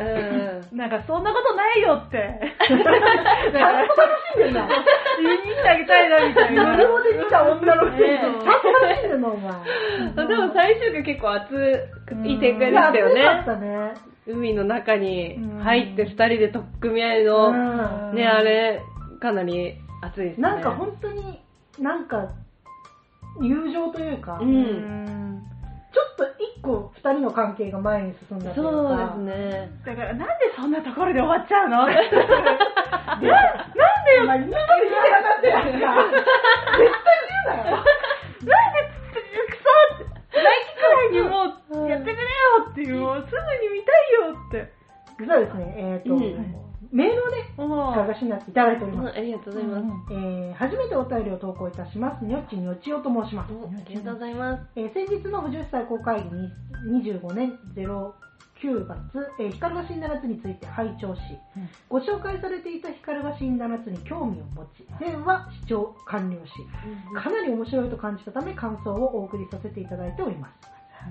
なんかそんなことないよって。 ちゃんと楽しんでるな。 言いに行ってあげたいなみたいな。 無料で見た女の子にちゃんと楽しんでるのお前。 でも最終回結構熱い展開でしたよね。 熱かったね。 海の中に入って二人で取っ組み合いの、うん、ね、あれ、かなり熱いですね。 なんか本当に、なんか、友情というか、うんちょっと一個二人の関係が前に進んだというか。 そうですね。 だからなんでそんなところで終わっちゃうの？ななんでよ。 まあ、今まで見てなかったやんか。絶対言うなよ。 なんでくそって。来期くらいにもうやってくれよっていう、もうすぐに見たいよって。 そうですね。えっと。うんメールをね、探しになっていただいております。 ありがとうございます。 えー、初めてお便りを投稿いたします。にょっちにょちおと申します。 ありがとうございます。 えー、先日のはたち会公会議ににじゅうごねんゼロきゅうがつ、えー、ヒカルが死んだ夏について拝聴し、うん、ご紹介されていたヒカルが死んだ夏に興味を持ち、では視聴完了し、うん、かなり面白いと感じたため感想をお送りさせていただいております。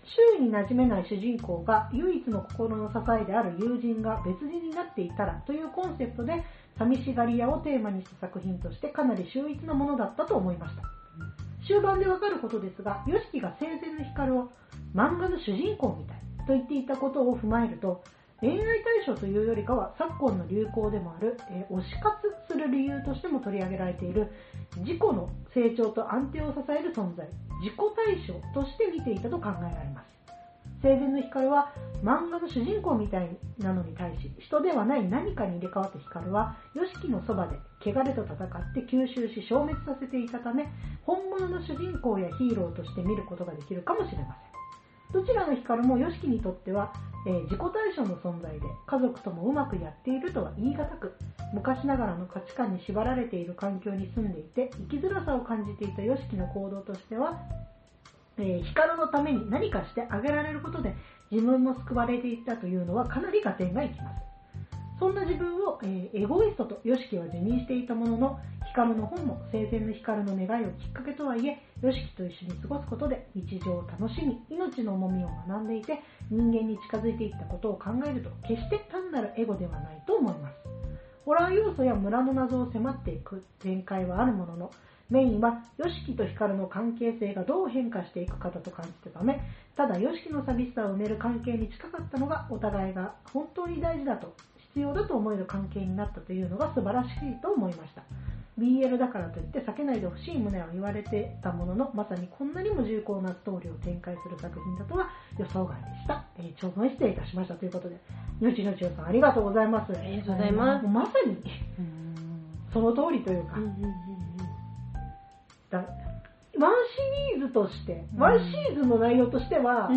周囲に馴染めない主人公が唯一の心の支えである友人が別人になっていたらというコンセプトで寂しがり屋をテーマにした作品としてかなり秀逸なものだったと思いました。終盤でわかることですが、ヨシキが生前の光を漫画の主人公みたいと言っていたことを踏まえると、恋愛対象というよりかは昨今の流行でもある、えー、推し活する理由としても取り上げられている自己の成長と安定を支える存在、自己対象として見ていたと考えられます。生前の光は漫画の主人公みたいなのに対し、人ではない何かに入れ替わった光はヨシキのそばで汚れと戦って吸収し消滅させていたため、本物の主人公やヒーローとして見ることができるかもしれません。どちらの光もヨシキにとっては、えー、自己対象の存在で、家族ともうまくやっているとは言い難く、昔ながらの価値観に縛られている環境に住んでいて生きづらさを感じていたヨシキの行動としては、えー、光のために何かしてあげられることで自分も救われていたというのはかなり合点がいきます。そんな自分を、えー、エゴイストとヨシキは自認していたものの、光の本も生前の光の願いをきっかけとはいえ、ヨシキと一緒に過ごすことで日常を楽しみ、命の重みを学んでいて人間に近づいていったことを考えると、決して単なるエゴではないと思います。ホラー要素や村の謎を迫っていく展開はあるものの、メインはヨシキと光の関係性がどう変化していくかだと感じたため、ただヨシキの寂しさを埋める関係に近かったのが、お互いが本当に大事だと必要だと思える関係になったというのが素晴らしいと思いました。 ビーエル だからといって避けないでほしい旨は言われてたものの、まさにこんなにも重厚なストーリーを展開する作品だとは予想外でした。えー、長文失礼いたしましたということで、よちのちよさんありがとうございます。 ありがとうございます。 まさにその通りというか、うんうんうんうん、だワンシリーズとして、ワンシーズンの内容としては、うん、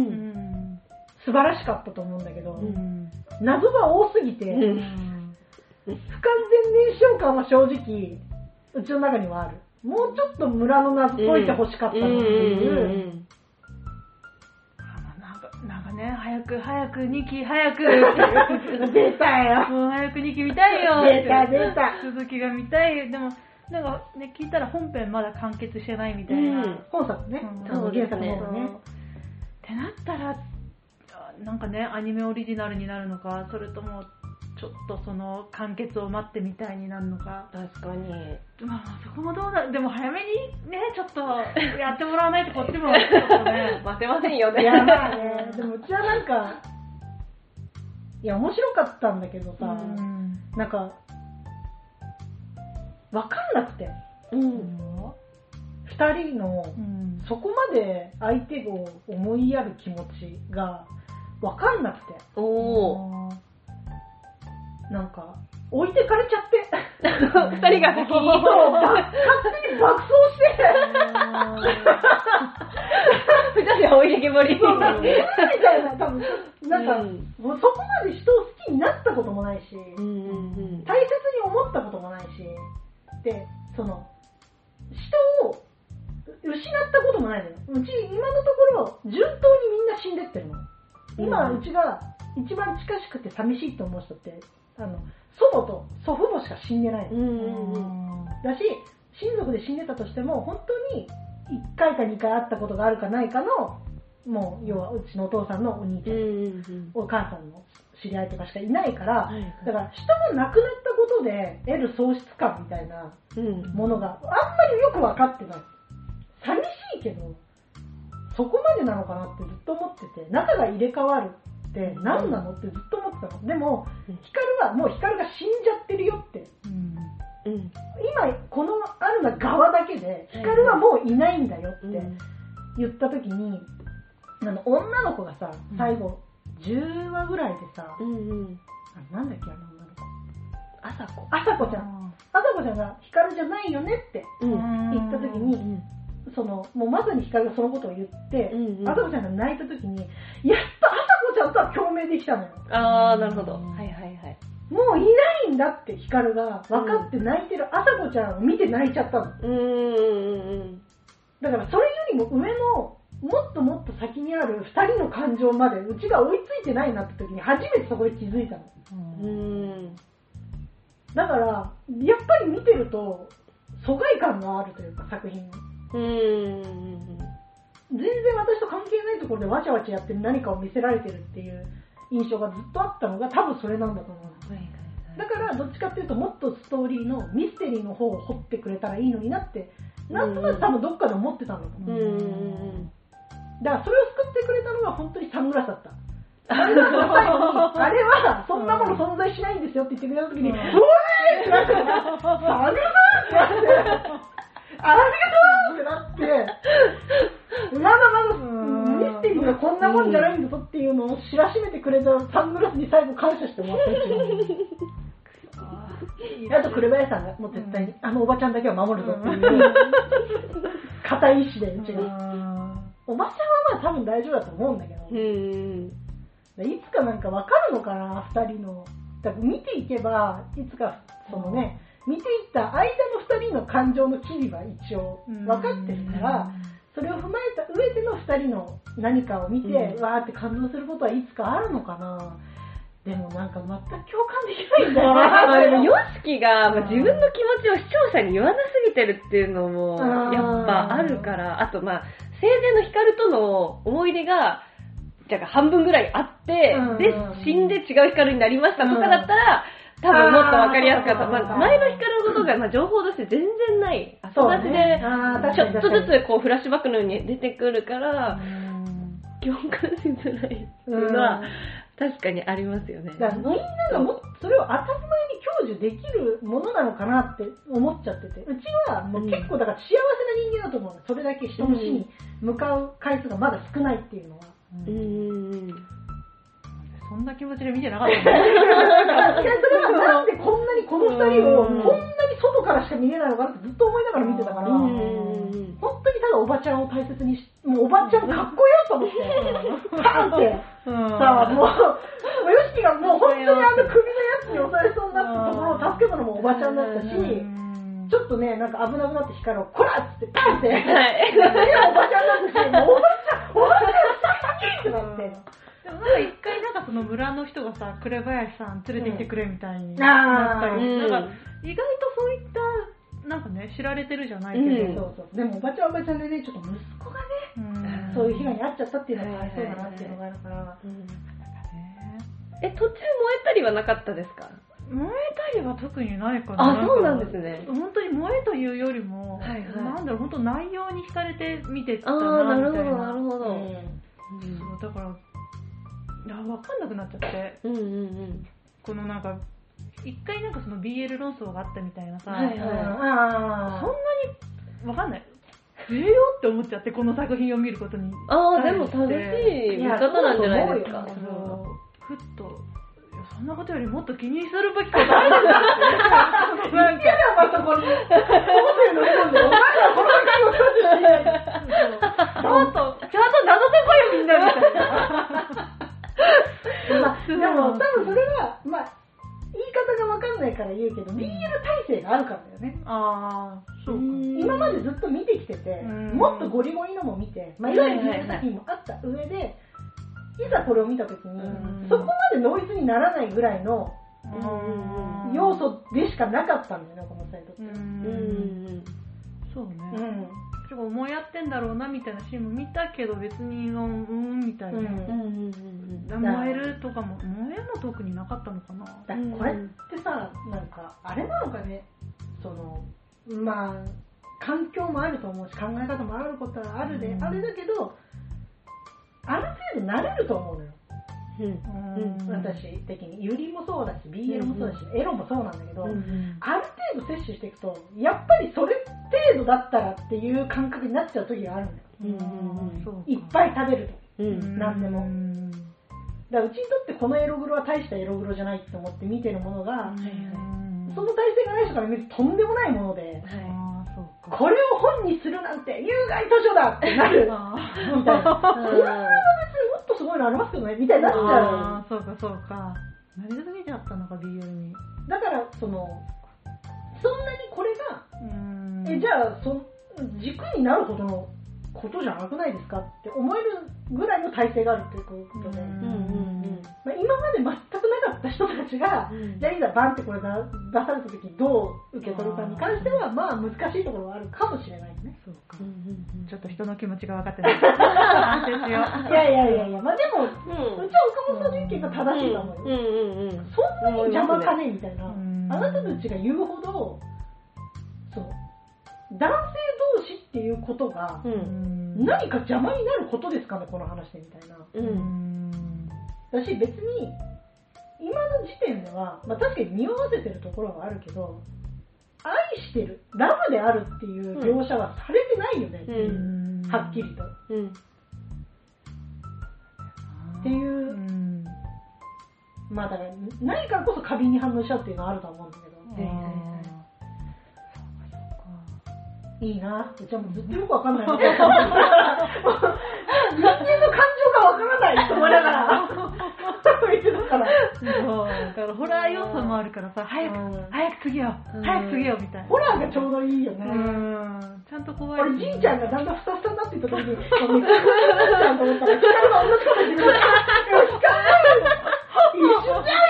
素晴らしかったと思うんだけど、うん、謎が多すぎて、うん、不完全燃焼感は正直うちの中にはある。もうちょっと村の謎解いてほしかったなっていう、 なんかね、早く早くにき早く出たよ、 もう早くにき見たいよ、 出た出た、 続きが見たい。でもなんかね、聞いたら本編まだ完結してないみたいな、うん、 本作ね、うん、そう原作の方がね。 ってなったらなんかね、アニメオリジナルになるのか、それともちょっとその完結を待ってみたいになるのか。 確かに、 まあそこもどうだ。でも早めにね、ちょっとやってもらわないとこっちもちょっとね待てませんよね。 いやまあね、でもうちはなんか、いや面白かったんだけどさ、うん、なんかわかんなくて、うん、ふたりの、うん、そこまで相手を思いやる気持ちがわかんなくて、おー、なんか置いてかれちゃってふたりが先にそう勝手に爆走してふたりは置いてけぼりみたいな、多分なんか、うん、もうそこまで人を好きになったこともないし、うんうんうん、大切に思ったこともないし、でその人を失ったこともないのよ。うち今のところ順当にみんな死んでってるの。今、うん、うちが一番近しくて寂しいと思う人ってあの祖母と祖父母しか死んでないの、うんうんうん、だし親族で死んでたとしても本当にいっかいかにかい会ったことがあるかないかの、もう要はうちのお父さんのお兄ちゃん、うんうんうん、お母さんの知り合いとかしかいないから、はいはい、だから人が亡くなったことで得る喪失感みたいなものがあんまりよく分かってない。寂しいけどそこまでなのかなってずっと思ってて、仲が入れ替わるって何なのってずっと思ってたの。でも光はもう光が死んじゃってるよって、うんうん、今このあるな側だけで光はもういないんだよって言った時に、あの女の子がさ最後じゅうわぐらいでさ、うんうん、なんだっけあの女の子、あさこあさこちゃんあさこちゃんが光じゃないよねって言った時に、うん、そのもうまさに光がそのことを言って、うんうん、あさこちゃんが泣いた時にやっとあさこちゃんとは共鳴できたのよ。 あーなるほど、はいはいはい。 もういないんだって光が分かって泣いてるあさこちゃんを見て泣いちゃったの。うんうんうん、だからそれよりも上のもっともっと先にあるふたりの感情までうちが追いついてないなって時に初めてそこで気づいたの。うん、だからやっぱり見てると疎外感があるというか作品に。うん、 全然私と関係ないところでわちゃわちゃやってる何かを見せられてるっていう印象がずっとあったのが多分それなんだと思う。だからどっちかっていうともっとストーリーのミステリーの方を掘ってくれたらいいのになってなんとなく多分どっかで思ってたんだと思う。うん、だからそれを救ってくれたのが本当にサングラスだった。あれはそんなもの存在しないんですよって言ってくれた時に、うん、おいってなって、サングラスってなって、ありがとうってなって、まだまだミステリーがこんなもんじゃないんだぞっていうのを知らしめてくれたサングラスに最後感謝してもらったっていう。あと紅林さんがもう絶対に、うん、あのおばちゃんだけは守るぞっていう固い意志でうちが。おばちゃんはまあ多分大丈夫だと思うんだけど。うんいつかなんか分かるのかな、ふたりの。だから見ていけば、いつかそのね、見ていった間のふたりの感情の機微は一応分かってるから、それを踏まえた上でのふたりの何かを見て、うん、わーって感動することはいつかあるのかな。でもなんか全く共感できないんだよな。 でもヨシキが自分の気持ちを視聴者に言わなすぎてるっていうのもやっぱあるから、あとまあ生前のヒカルとの思い出がじゃあ半分ぐらいあって、うん、で死んで違うヒカルになりましたとかだったら、うん、多分もっと分かりやすかった。まあ、前のヒカルのことが、まあ、情報として全然ない。後出しでちょっとずつこうフラッシュバックのように出てくるから、共感しづらいっていうのは確かにありますよね。 だからみんながもそれを当たり前に享受できるものなのかなって思っちゃってて、うちはもう結構だから幸せな人間だと思うの。それだけ人の死に向かう回数がまだ少ないっていうのは。うん、 そんな気持ちで見てなかったんだ。 いや、それはなんでこんなにこのふたりをこんなに外からしか見れないのかなってずっと思いながら見てたから、本当にただおばちゃんを大切にし、もうおばちゃんかっこよと思って、パーンって、さあもう、ヨシキがもう本当にあの首のやつに押されそうになったところを助けたのもおばちゃんだったし、ちょっとね、なんか危なくなって光るをこらっつってパンって、はい、それはおばちゃんなんですし、もうおばちゃん、おばちゃんってなって。 でもなんか一回なんかその村の人がさ、紅林さん連れてきてくれみたいになったり、うん、なんか意外とそういったなんかね知られてるじゃないけど、 うん、そうそう。でもおばちゃんおばちゃんでね、ちょっと息子がね、うん、そういう被害に遭っちゃったっていうのがありそうだなっていうのがあるから。うん、 え、途中燃えたりはなかったですか？ 燃えたりは特にないかな。 あ、そうなんですね。 本当に燃えというよりも、はいはい、なんだろう、本当内容に惹かれて見てたなみたいな。あ、なるほどなるほど。うん、そうだから、分かんなくなっちゃって、うんうんうん、このなんか一回なんかその ビーエル 論争があったみたいなさ、はいはい、あそんなに分かんない。ええよって思っちゃって、この作品を見ることに。 ああ、でも楽しい見方なんじゃないですか。 そう、ふっと。そんなことよりもっと気にするべきことあるんだって。 なんか、またこの、後世の人で、お前らこの回をちゃんと、ちゃんと名乗ってこいよみんなみたいな。 まあ、でも多分それは、まあ、言い方がわかんないから言うけど、ビーエル 体制があるからだよね。ああ、そうか。今までずっと見てきてて、もっとゴリゴリのも見て、まあ、いわゆる ビーエル 作品もあった上で、いざこれを見たときに、そこまでノイズにならないぐらいの要素でしかなかったんだよね、このサイトって。うんそうね。うん、ちょっと思いやってんだろうなみたいなシーンも見たけど、別にうーんみたいな。燃えるとかも、燃えるの特になかったのかな。 だこれってさ、なんかあれなのかね、そのまあ環境もあると思うし、考え方もあることはあるで、うん、あれだけど。ある程度慣れると思うのよ、うんうん、私的にユリもそうだし ビーエル もそうだし、うん、エロもそうなんだけど、うんうん、ある程度摂取していくとやっぱりそれ程度だったらっていう感覚になっちゃう時があるんだよ、うんうん、いっぱい食べると、うん、何でも、うん、だからうちにとってこのエログロは大したエログロじゃないって思って見てるものが、うん、その体制がない人から見るととんでもないもので、はい、これを本にするなんて有害図書だってなるみたいな。これは別にもっとすごいのありますけどねみたいになっちゃう。 ああ、そうかそうか。何で見ちゃったのか ビーエル に。 だからそのそんなにこれがうんえじゃあそ軸になるほどのことじゃなくないですかって思えるぐらいの体制があるっていうことで、うんうんうんまあ、今まで全くなかった人たちが、うん、じゃあいざバンってこれが出された時どう受け取るかに関してはまあ難しいところはあるかもしれないね。そうか、うんうんうん、 ちょっと人の気持ちが分かってない。反省しよう。 いやいやいやいや、まあでも、うん、うちは岡本さんの意見が正しいと思うよ。うんうんうん。そんなに邪魔かねみたいな。あなたたちが言うほど、そう、男性同士っていうことが、うん、何か邪魔になることですかね、この話でみたいな。うん。だし別に、今の時点では、まあ確かに匂わせてるところはあるけど、愛してる、ラブであるっていう描写はされてないよね、うん、はっきりと、うん、っていう、うん、まあだから何かこそ過敏に反応しちゃうっていうのはあると思うんだけど、いいな、うちはもうずっとよくわかんない人間の感情がわからないと思いながら見てたから。 そうだからホラー要素もあるからさ、早く早く次よ早く次よみたいな。 ホラーがちょうどいいよね。うん 、ちゃんと怖い。 俺じいちゃんがだんだんふさふさになっていった時に、光るなと思ったら光が同じこと言ってくる。光る。一緒じゃ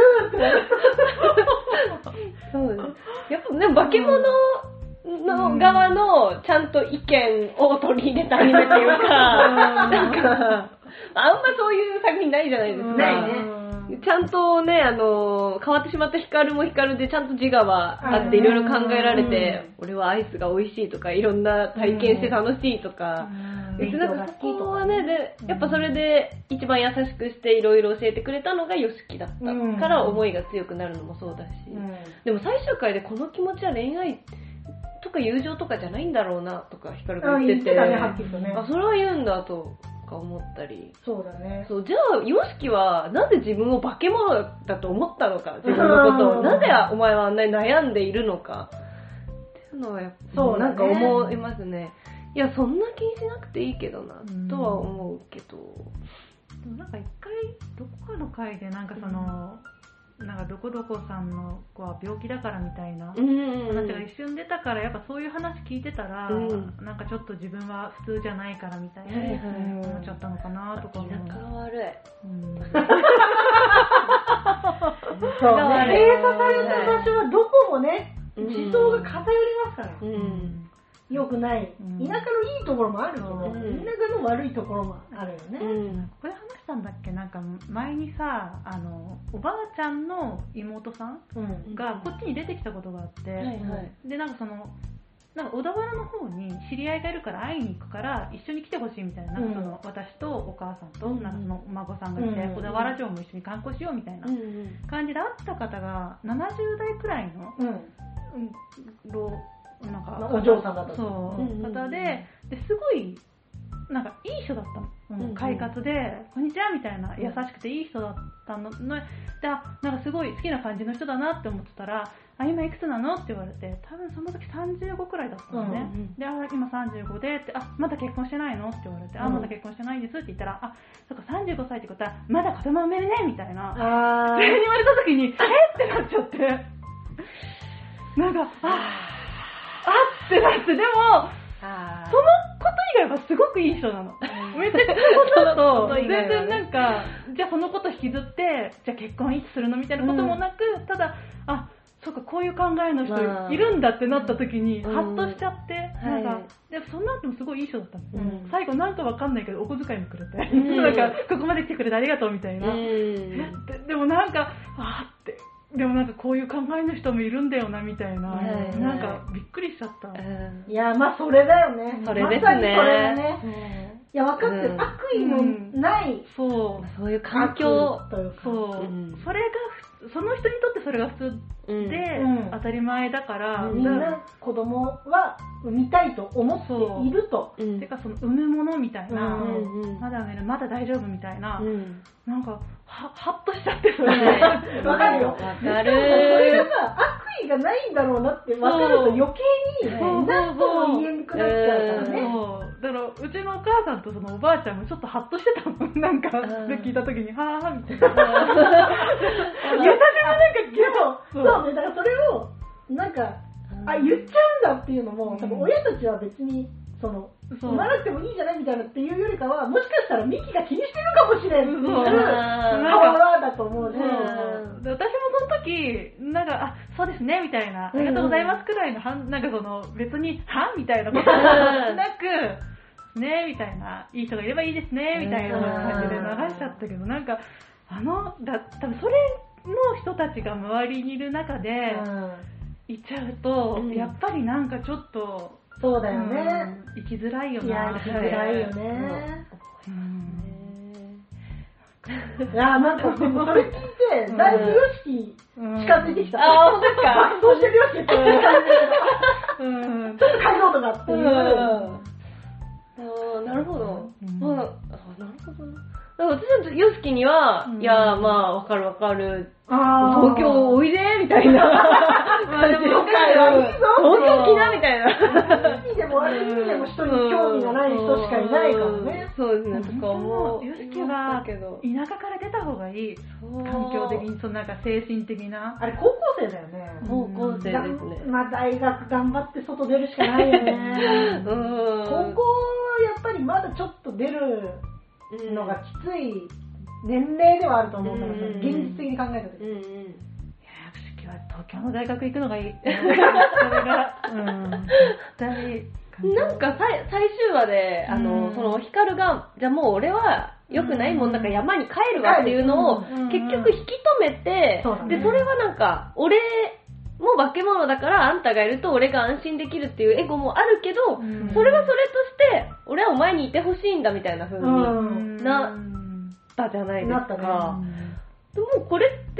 ん光るって。 そうです。やっぱね化け物の側のちゃんと意見を取り入れたアニメっていうか、なんかあんまそういう作品ないじゃないですか。 ないね。 ちゃんとね、あの変わってしまったヒカルもヒカルでちゃんと自我はあっていろいろ考えられて、俺はアイスが美味しいとかいろんな体験して楽しいとか、別になんかそこはね、でやっぱそれで一番優しくしていろいろ教えてくれたのがヨシキだったから思いが強くなるのもそうだし、でも最終回でこの気持ちは恋愛とか友情とかじゃないんだろうなとかヒカルが言ってて、 あ、ね、はっきりとね、 あ、それは言うんだとか思ったり。 そうだね。 そう、じゃあヨシキはなぜ自分を化け物だと思ったのか、自分のことをなぜお前はあんなに悩んでいるのかっていうのはやっぱそう、なんか思いますね。いや、そんな気にしなくていいけどなとは思うけど、 でもなんか一回どこかの回でなんかその、うん、なんかどこどこさんの子は病気だからみたいな話が一瞬出たから、やっぱそういう話聞いてたら、うん、なんかちょっと自分は普通じゃないからみたいな思っちゃったのかなとか思う。 田舎が悪い。うん、 そうね。閉鎖された場所はどこもね、思想が偏りますから。うん、良くない、うん、田舎のいいところもあるけど、うん、田舎の悪いところもあるよね、 うん、これ話したんだっけ、なんか前にさ、あのおばあちゃんの妹さんがこっちに出てきたことがあって、うんはいはい、でなんかそのなんか小田原の方に知り合いがいるから会いに行くから一緒に来てほしいみたいな、うん、なんかその私とお母さんとなんかそのお孫さんがいて、うん、小田原城も一緒に観光しようみたいな感じで会った方がななじゅう代くらいの、うんうんなんかお嬢さんだったそう、うん、方で、ですごいなんかいい人だったの、うん、快活でこんにちはみたいな優しくていい人だったの、うん、でなんかすごい好きな感じの人だなって思ってたら、あ今いくつなのって言われて、多分その時さんじゅうごくらいだったのね、うんうん、であ今さんじゅうごでって、あまだ結婚してないのって言われて、あまだ結婚してないんですって言ったら、あそっかさんじゅうごさいってことはまだ子供産めるねみたいな、それに言われた時にえってなっちゃってなんかああってなって、でもあそのこと以外はすごくいい人なの、うん、めちゃくちゃことと全然なんかじゃあそのこと引きずってじゃあ結婚いつするのみたいなこともなく、うん、ただあそうかこういう考えの人いるんだってなった時に、うん、ハッとしちゃって、うん、なんか、はい、でその後もすごいいい人だったの、うん、最後なんかわかんないけどお小遣いもくれて、うん、なんかここまで来てくれてありがとうみたいな、うん、で, でもなんかあーってでもなんかこういう考えの人もいるんだよなみたいな、はいはい、なんかびっくりしちゃった、うん、 いやまあそれだよね、 それですね、 まさにそれだね、うん、いや分かってる、うん、悪意のない、うん、 そうそういう環境というか、そう、うん、それがその人にとってそれが普通で、うん、当たり前だから、 うん、みんな子供は産みたいと思っていると、 うん、てかその産むものみたいな、うんうん、まだ産めるまだ大丈夫みたいな、うん、なんかはハッとしちゃってそれねわかるよ、わかる、それがさ悪意がないんだろうなって分かると余計に何とも言えなくなっちゃうからね。 そうだからうちのお母さんとそのおばあちゃんもちょっとハッとしてたもん、なんかそれ聞いた時にはぁみたいな。いや私もなんかでもそうね、だからそれをなんかあ言っちゃうんだっていうのも多分親たちは別にその産まなくてもいいじゃないみたいなっていうよりかは、もしかしたらミキが気にしてるかもしれんっていうパワーだと思うし、 で私もその時、なんか、あ、そうですね、みたいな、ありがとうございますくらいの、はんなんかその、別に、はみたいなことなく、ね、みたいな、いい人がいればいいですね、みたいな感じで流しちゃったけど、なんか、あの、だ、多分それの人たちが周りにいる中で、いちゃうと、うん、やっぱりなんかちょっと、 そうだよね。 うん、生きづらいよな。 いや、生きづらいよね。 うん、 いや、なんか、でもそれ聞いて、だいぶヨシキ近づいてきた。 ああ、本当ですか。 そうしてるヨシキって感じだけど、うん、ちょっと帰ろうとかっていう。うん、 ああ、なるほど。うん、ああ、なるほどな。私はヨシキには、うん、いや、まあ、わかるわかる。東京おいでみたいな。まあでも、東京来なみたいな。 いい意味でも悪い意味でも人に興味がない人しかいないからね。 そうですね、とか思う。 ヨシキは田舎から出た方がいい。環境的に、そのなんか精神的な。 あれ高校生だよね。 高校生ですね。 まあ大学頑張って外出るしかないよね。高校やっぱりまだちょっと出るのがきつい年齢ではあると思うんだけど、現実的に考えたとき。うんうん、いや、 ヨシキは東京の大学行くのがいい。それが、うん、絶対。 なんか最最終話で、あの、うん、そのヒカルが、じゃあもう俺は良くないもんだから山に帰るわっていうのを、うん、結局引き止めて、うん、で、それはなんか、俺も化け物だからあんたがいると俺が安心できるっていうエゴもあるけど、うん、それはそれとして、俺はお前にいてほしいんだみたいな風になったじゃないですか。なったね。でもこれって、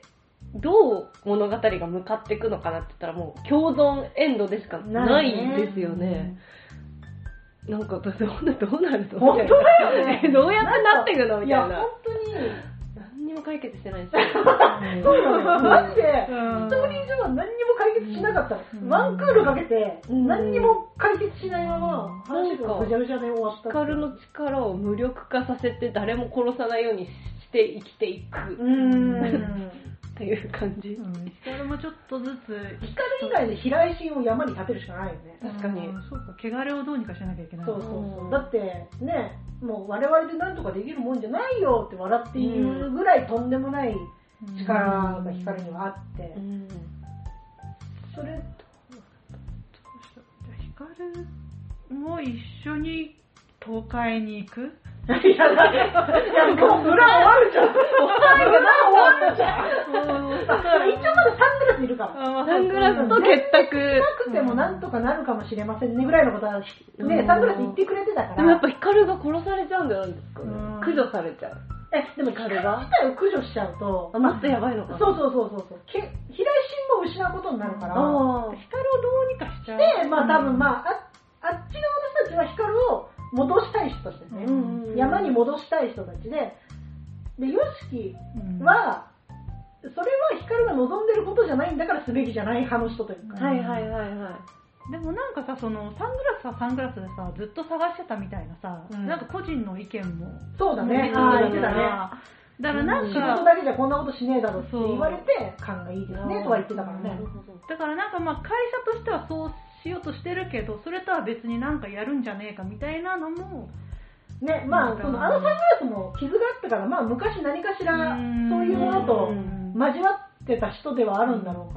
どう物語が向かっていくのかなって言ったらもう共存エンドでしかないですよね。なんか私どうなるどうなると本当だよね。 どうやってなっていくのみたいな。 いや本当に何にも解決してないですよ。そうなの。マジでストーリー上は何にも解決しなかったの。ワンクールかけて何にも解決しないまま話がぐちゃぐちゃで終わった。 ヒカルの力を無力化させて誰も殺さないようにして生きていく。うーん。っていう感じ。うん、 ヒカルもちょっとずつ、 ヒカル以外で平井心を山に立てるしかないよね。 確かに。そうか、汚れをどうにかしなきゃいけない。 そうそうそう。だってね、もう我々でなんとかできるもんじゃないよって笑っているぐらいとんでもない力がヒカルにはあって。うんうん、それと、 ヒカルも一緒に東海に行く？ いや、いや、もう裏終わるじゃん。終わるじゃん。一応まだサングラスいるから。 サングラスと結託。 なくてもなんとかなるかもしれませんねぐらいのことは、ね、サングラス言ってくれてたから。 でもやっぱヒカルが殺されちゃうんじゃないですかね。駆除されちゃう。 え、でもヒカルが自体を駆除しちゃうと、 もっとやばいのかな。 そうそうそうそう。平井心も失うことになるから、 ヒカルをどうにかしちゃう。 で、まあ多分まあ、あ、あっちの私たちはヒカルを戻したい人たちですね、うんうん、山に戻したい人たちで、で、ヨシキは、うん、それはヒカルが望んでることじゃないんだからすべきじゃない派の人というか。 はいはいはいはい。 でもなんかさ、そのサングラスはサングラスでさ、ずっと探してたみたいなさ、うん、なんか個人の意見も。 そうだね。ああ、言ってたね。 だからなんか、 仕事だけじゃこんなことしねえだろって言われて、勘がいいですねとは言ってたからね。 だからなんかまあ会社としてはそうしようとしてるけど、それとは別になんかやるんじゃねえかみたいなのも、 ね、まあ、そのあのサングラスも傷があったから、まあ昔何かしらそういうものと交わってた人ではあるんだろうから。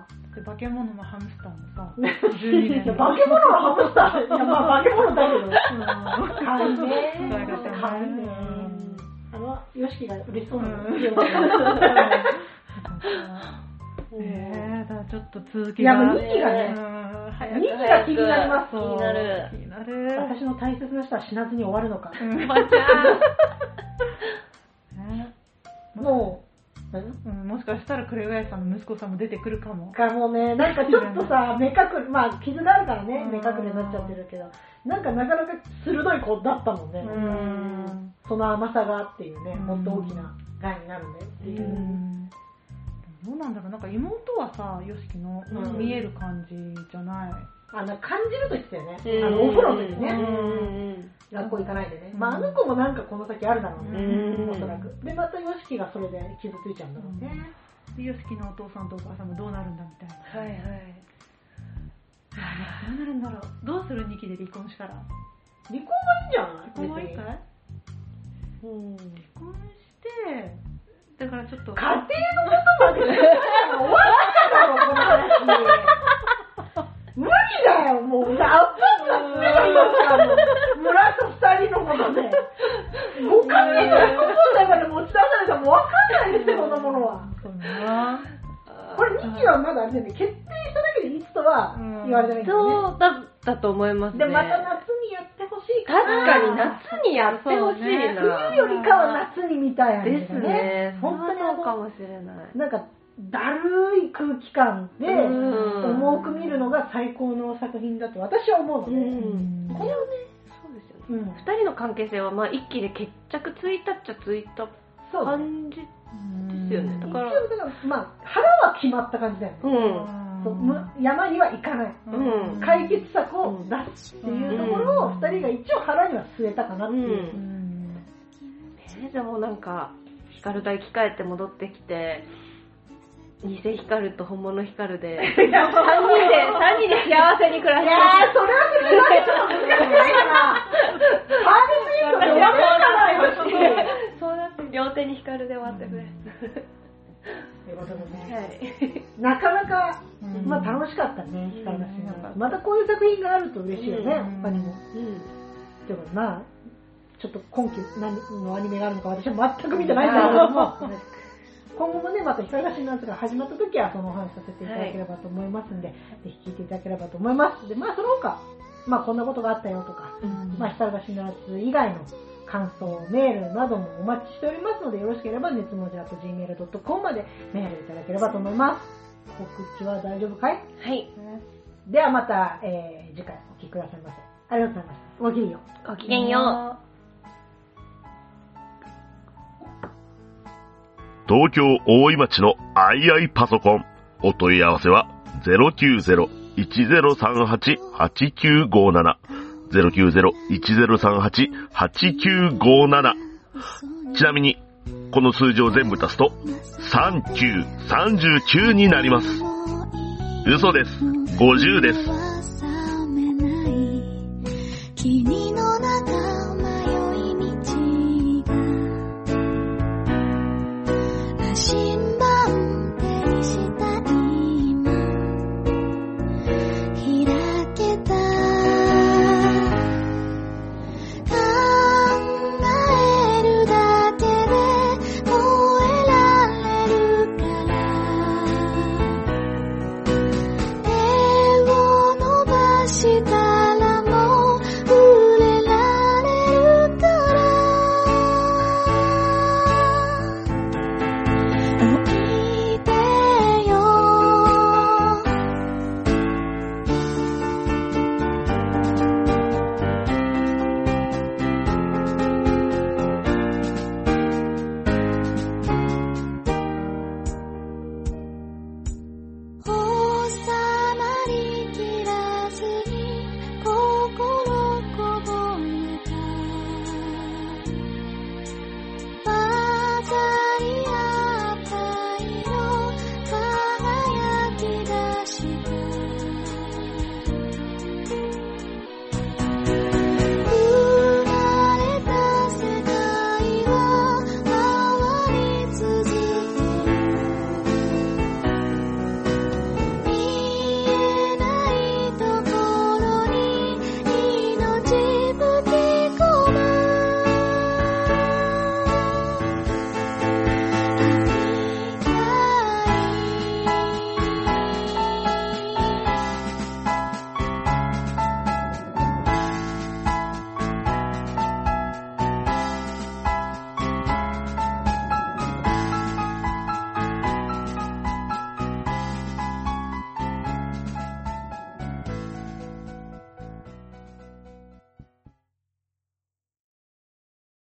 で化け物のハムスターもさ、 じゅうにねん。化け物のハムスターいや、まあ化け物だけど。かわいいね。かわいいね。あの、ヨシキが嬉しそうなの。 ねえ、だからちょっと続きが。いや、もうにきがね、にきが気になります。 気になる。 気になる。 私の大切な人は死なずに終わるのか。もう、 うん、もしかしたら紅林さんの息子さんも出てくるかも。 かもね、なんかちょっとさ、目隠れ、まあ傷があるからね、目隠れになっちゃってるけど、なんかなかなか鋭い子だったもんね。うん、その甘さがっていうね、もっと大きな害になるんだよっていう。うんどうなんだろう、なんか妹はさ、ヨシキの見える感じじゃない。 あの感じると言ってたよね。あのお風呂の時ね。学校行かないでね。まああの子もなんかこの先あるだろうね。おそらく。でまたヨシキがそれで傷ついちゃうんだろうね。 でヨシキのお父さんとお母さんもどうなるんだみたいな。 はいはい。 どうなるんだろう。どうするにきで離婚したら。 離婚はいいんじゃない？ 離婚はいいかい？うん。離婚して。 だからちょっと。 家庭のことまで終わっただろ、この話。無理だよ、もう。アップアップがいいから、もう。村と二人のことで。ご家庭のことまで持ち出されたらもうわかんないですよ、そのものは。そうな。これにきはまだあれだよね、決定しただけでいつとは言われてないんだよね。 そうだったと思いますね。 で、また夏にやってほしいかな。確かに夏にやってほしいな。 冬よりかは夏に見たいですね。 本当にそうかもしれない。 なんか、だるい空気感で重く見るのが最高の作品だと私は思うので、うん、 これはね、そうですよね、うん、ふたりの関係性はまあ一気で決着ついたっちゃついた感じですよね。だから、 一応だからまあ腹は決まった感じだよね、うん、山には行かない、うん、解決策を出すっていうところをふたりが一応腹には据えたかなっていう、うんうん、 えー、でもなんか光が生き返って戻ってきて偽光と本物光でさんにんでさんにんで幸せに暮らして、いやーそれはそれはちょっと難しくないかな。ハードスイートで終わっていかないし、 そうなって両手に光で終わってくれ。 ということでね、なかなかまあ楽しかったね、光がしながら。またこういう作品があると嬉しいよね、他にも。でもまあちょっと今期何のアニメがあるのか私は全く見てないんだけども。今後もね、また光がしの夏が始まった時はそのお話させていただければと思いますんで、はい、ぜひ聞いていただければと思います。で、まあその他、まあこんなことがあったよとか、うん、まあ光がしの夏以外の感想、メールなどもお待ちしておりますので、よろしければ熱文字 アットジーメールドットコム までメールいただければと思います。告知は大丈夫かい？ はい。 ではまた、えー、次回お聞きくださいませ。ありがとうございます。ごきげんよう。ごきげんよう。 東京大井町のアイアイパソコン。お問い合わせは ゼロきゅうゼロ いちゼロさんはち はちきゅうごなな ゼロきゅうゼロ いちゼロさんはち はちきゅうごなな。ちなみにこの数字を全部足すとさんじゅうきゅう、さんじゅうきゅうになります。嘘です。ごじゅうです。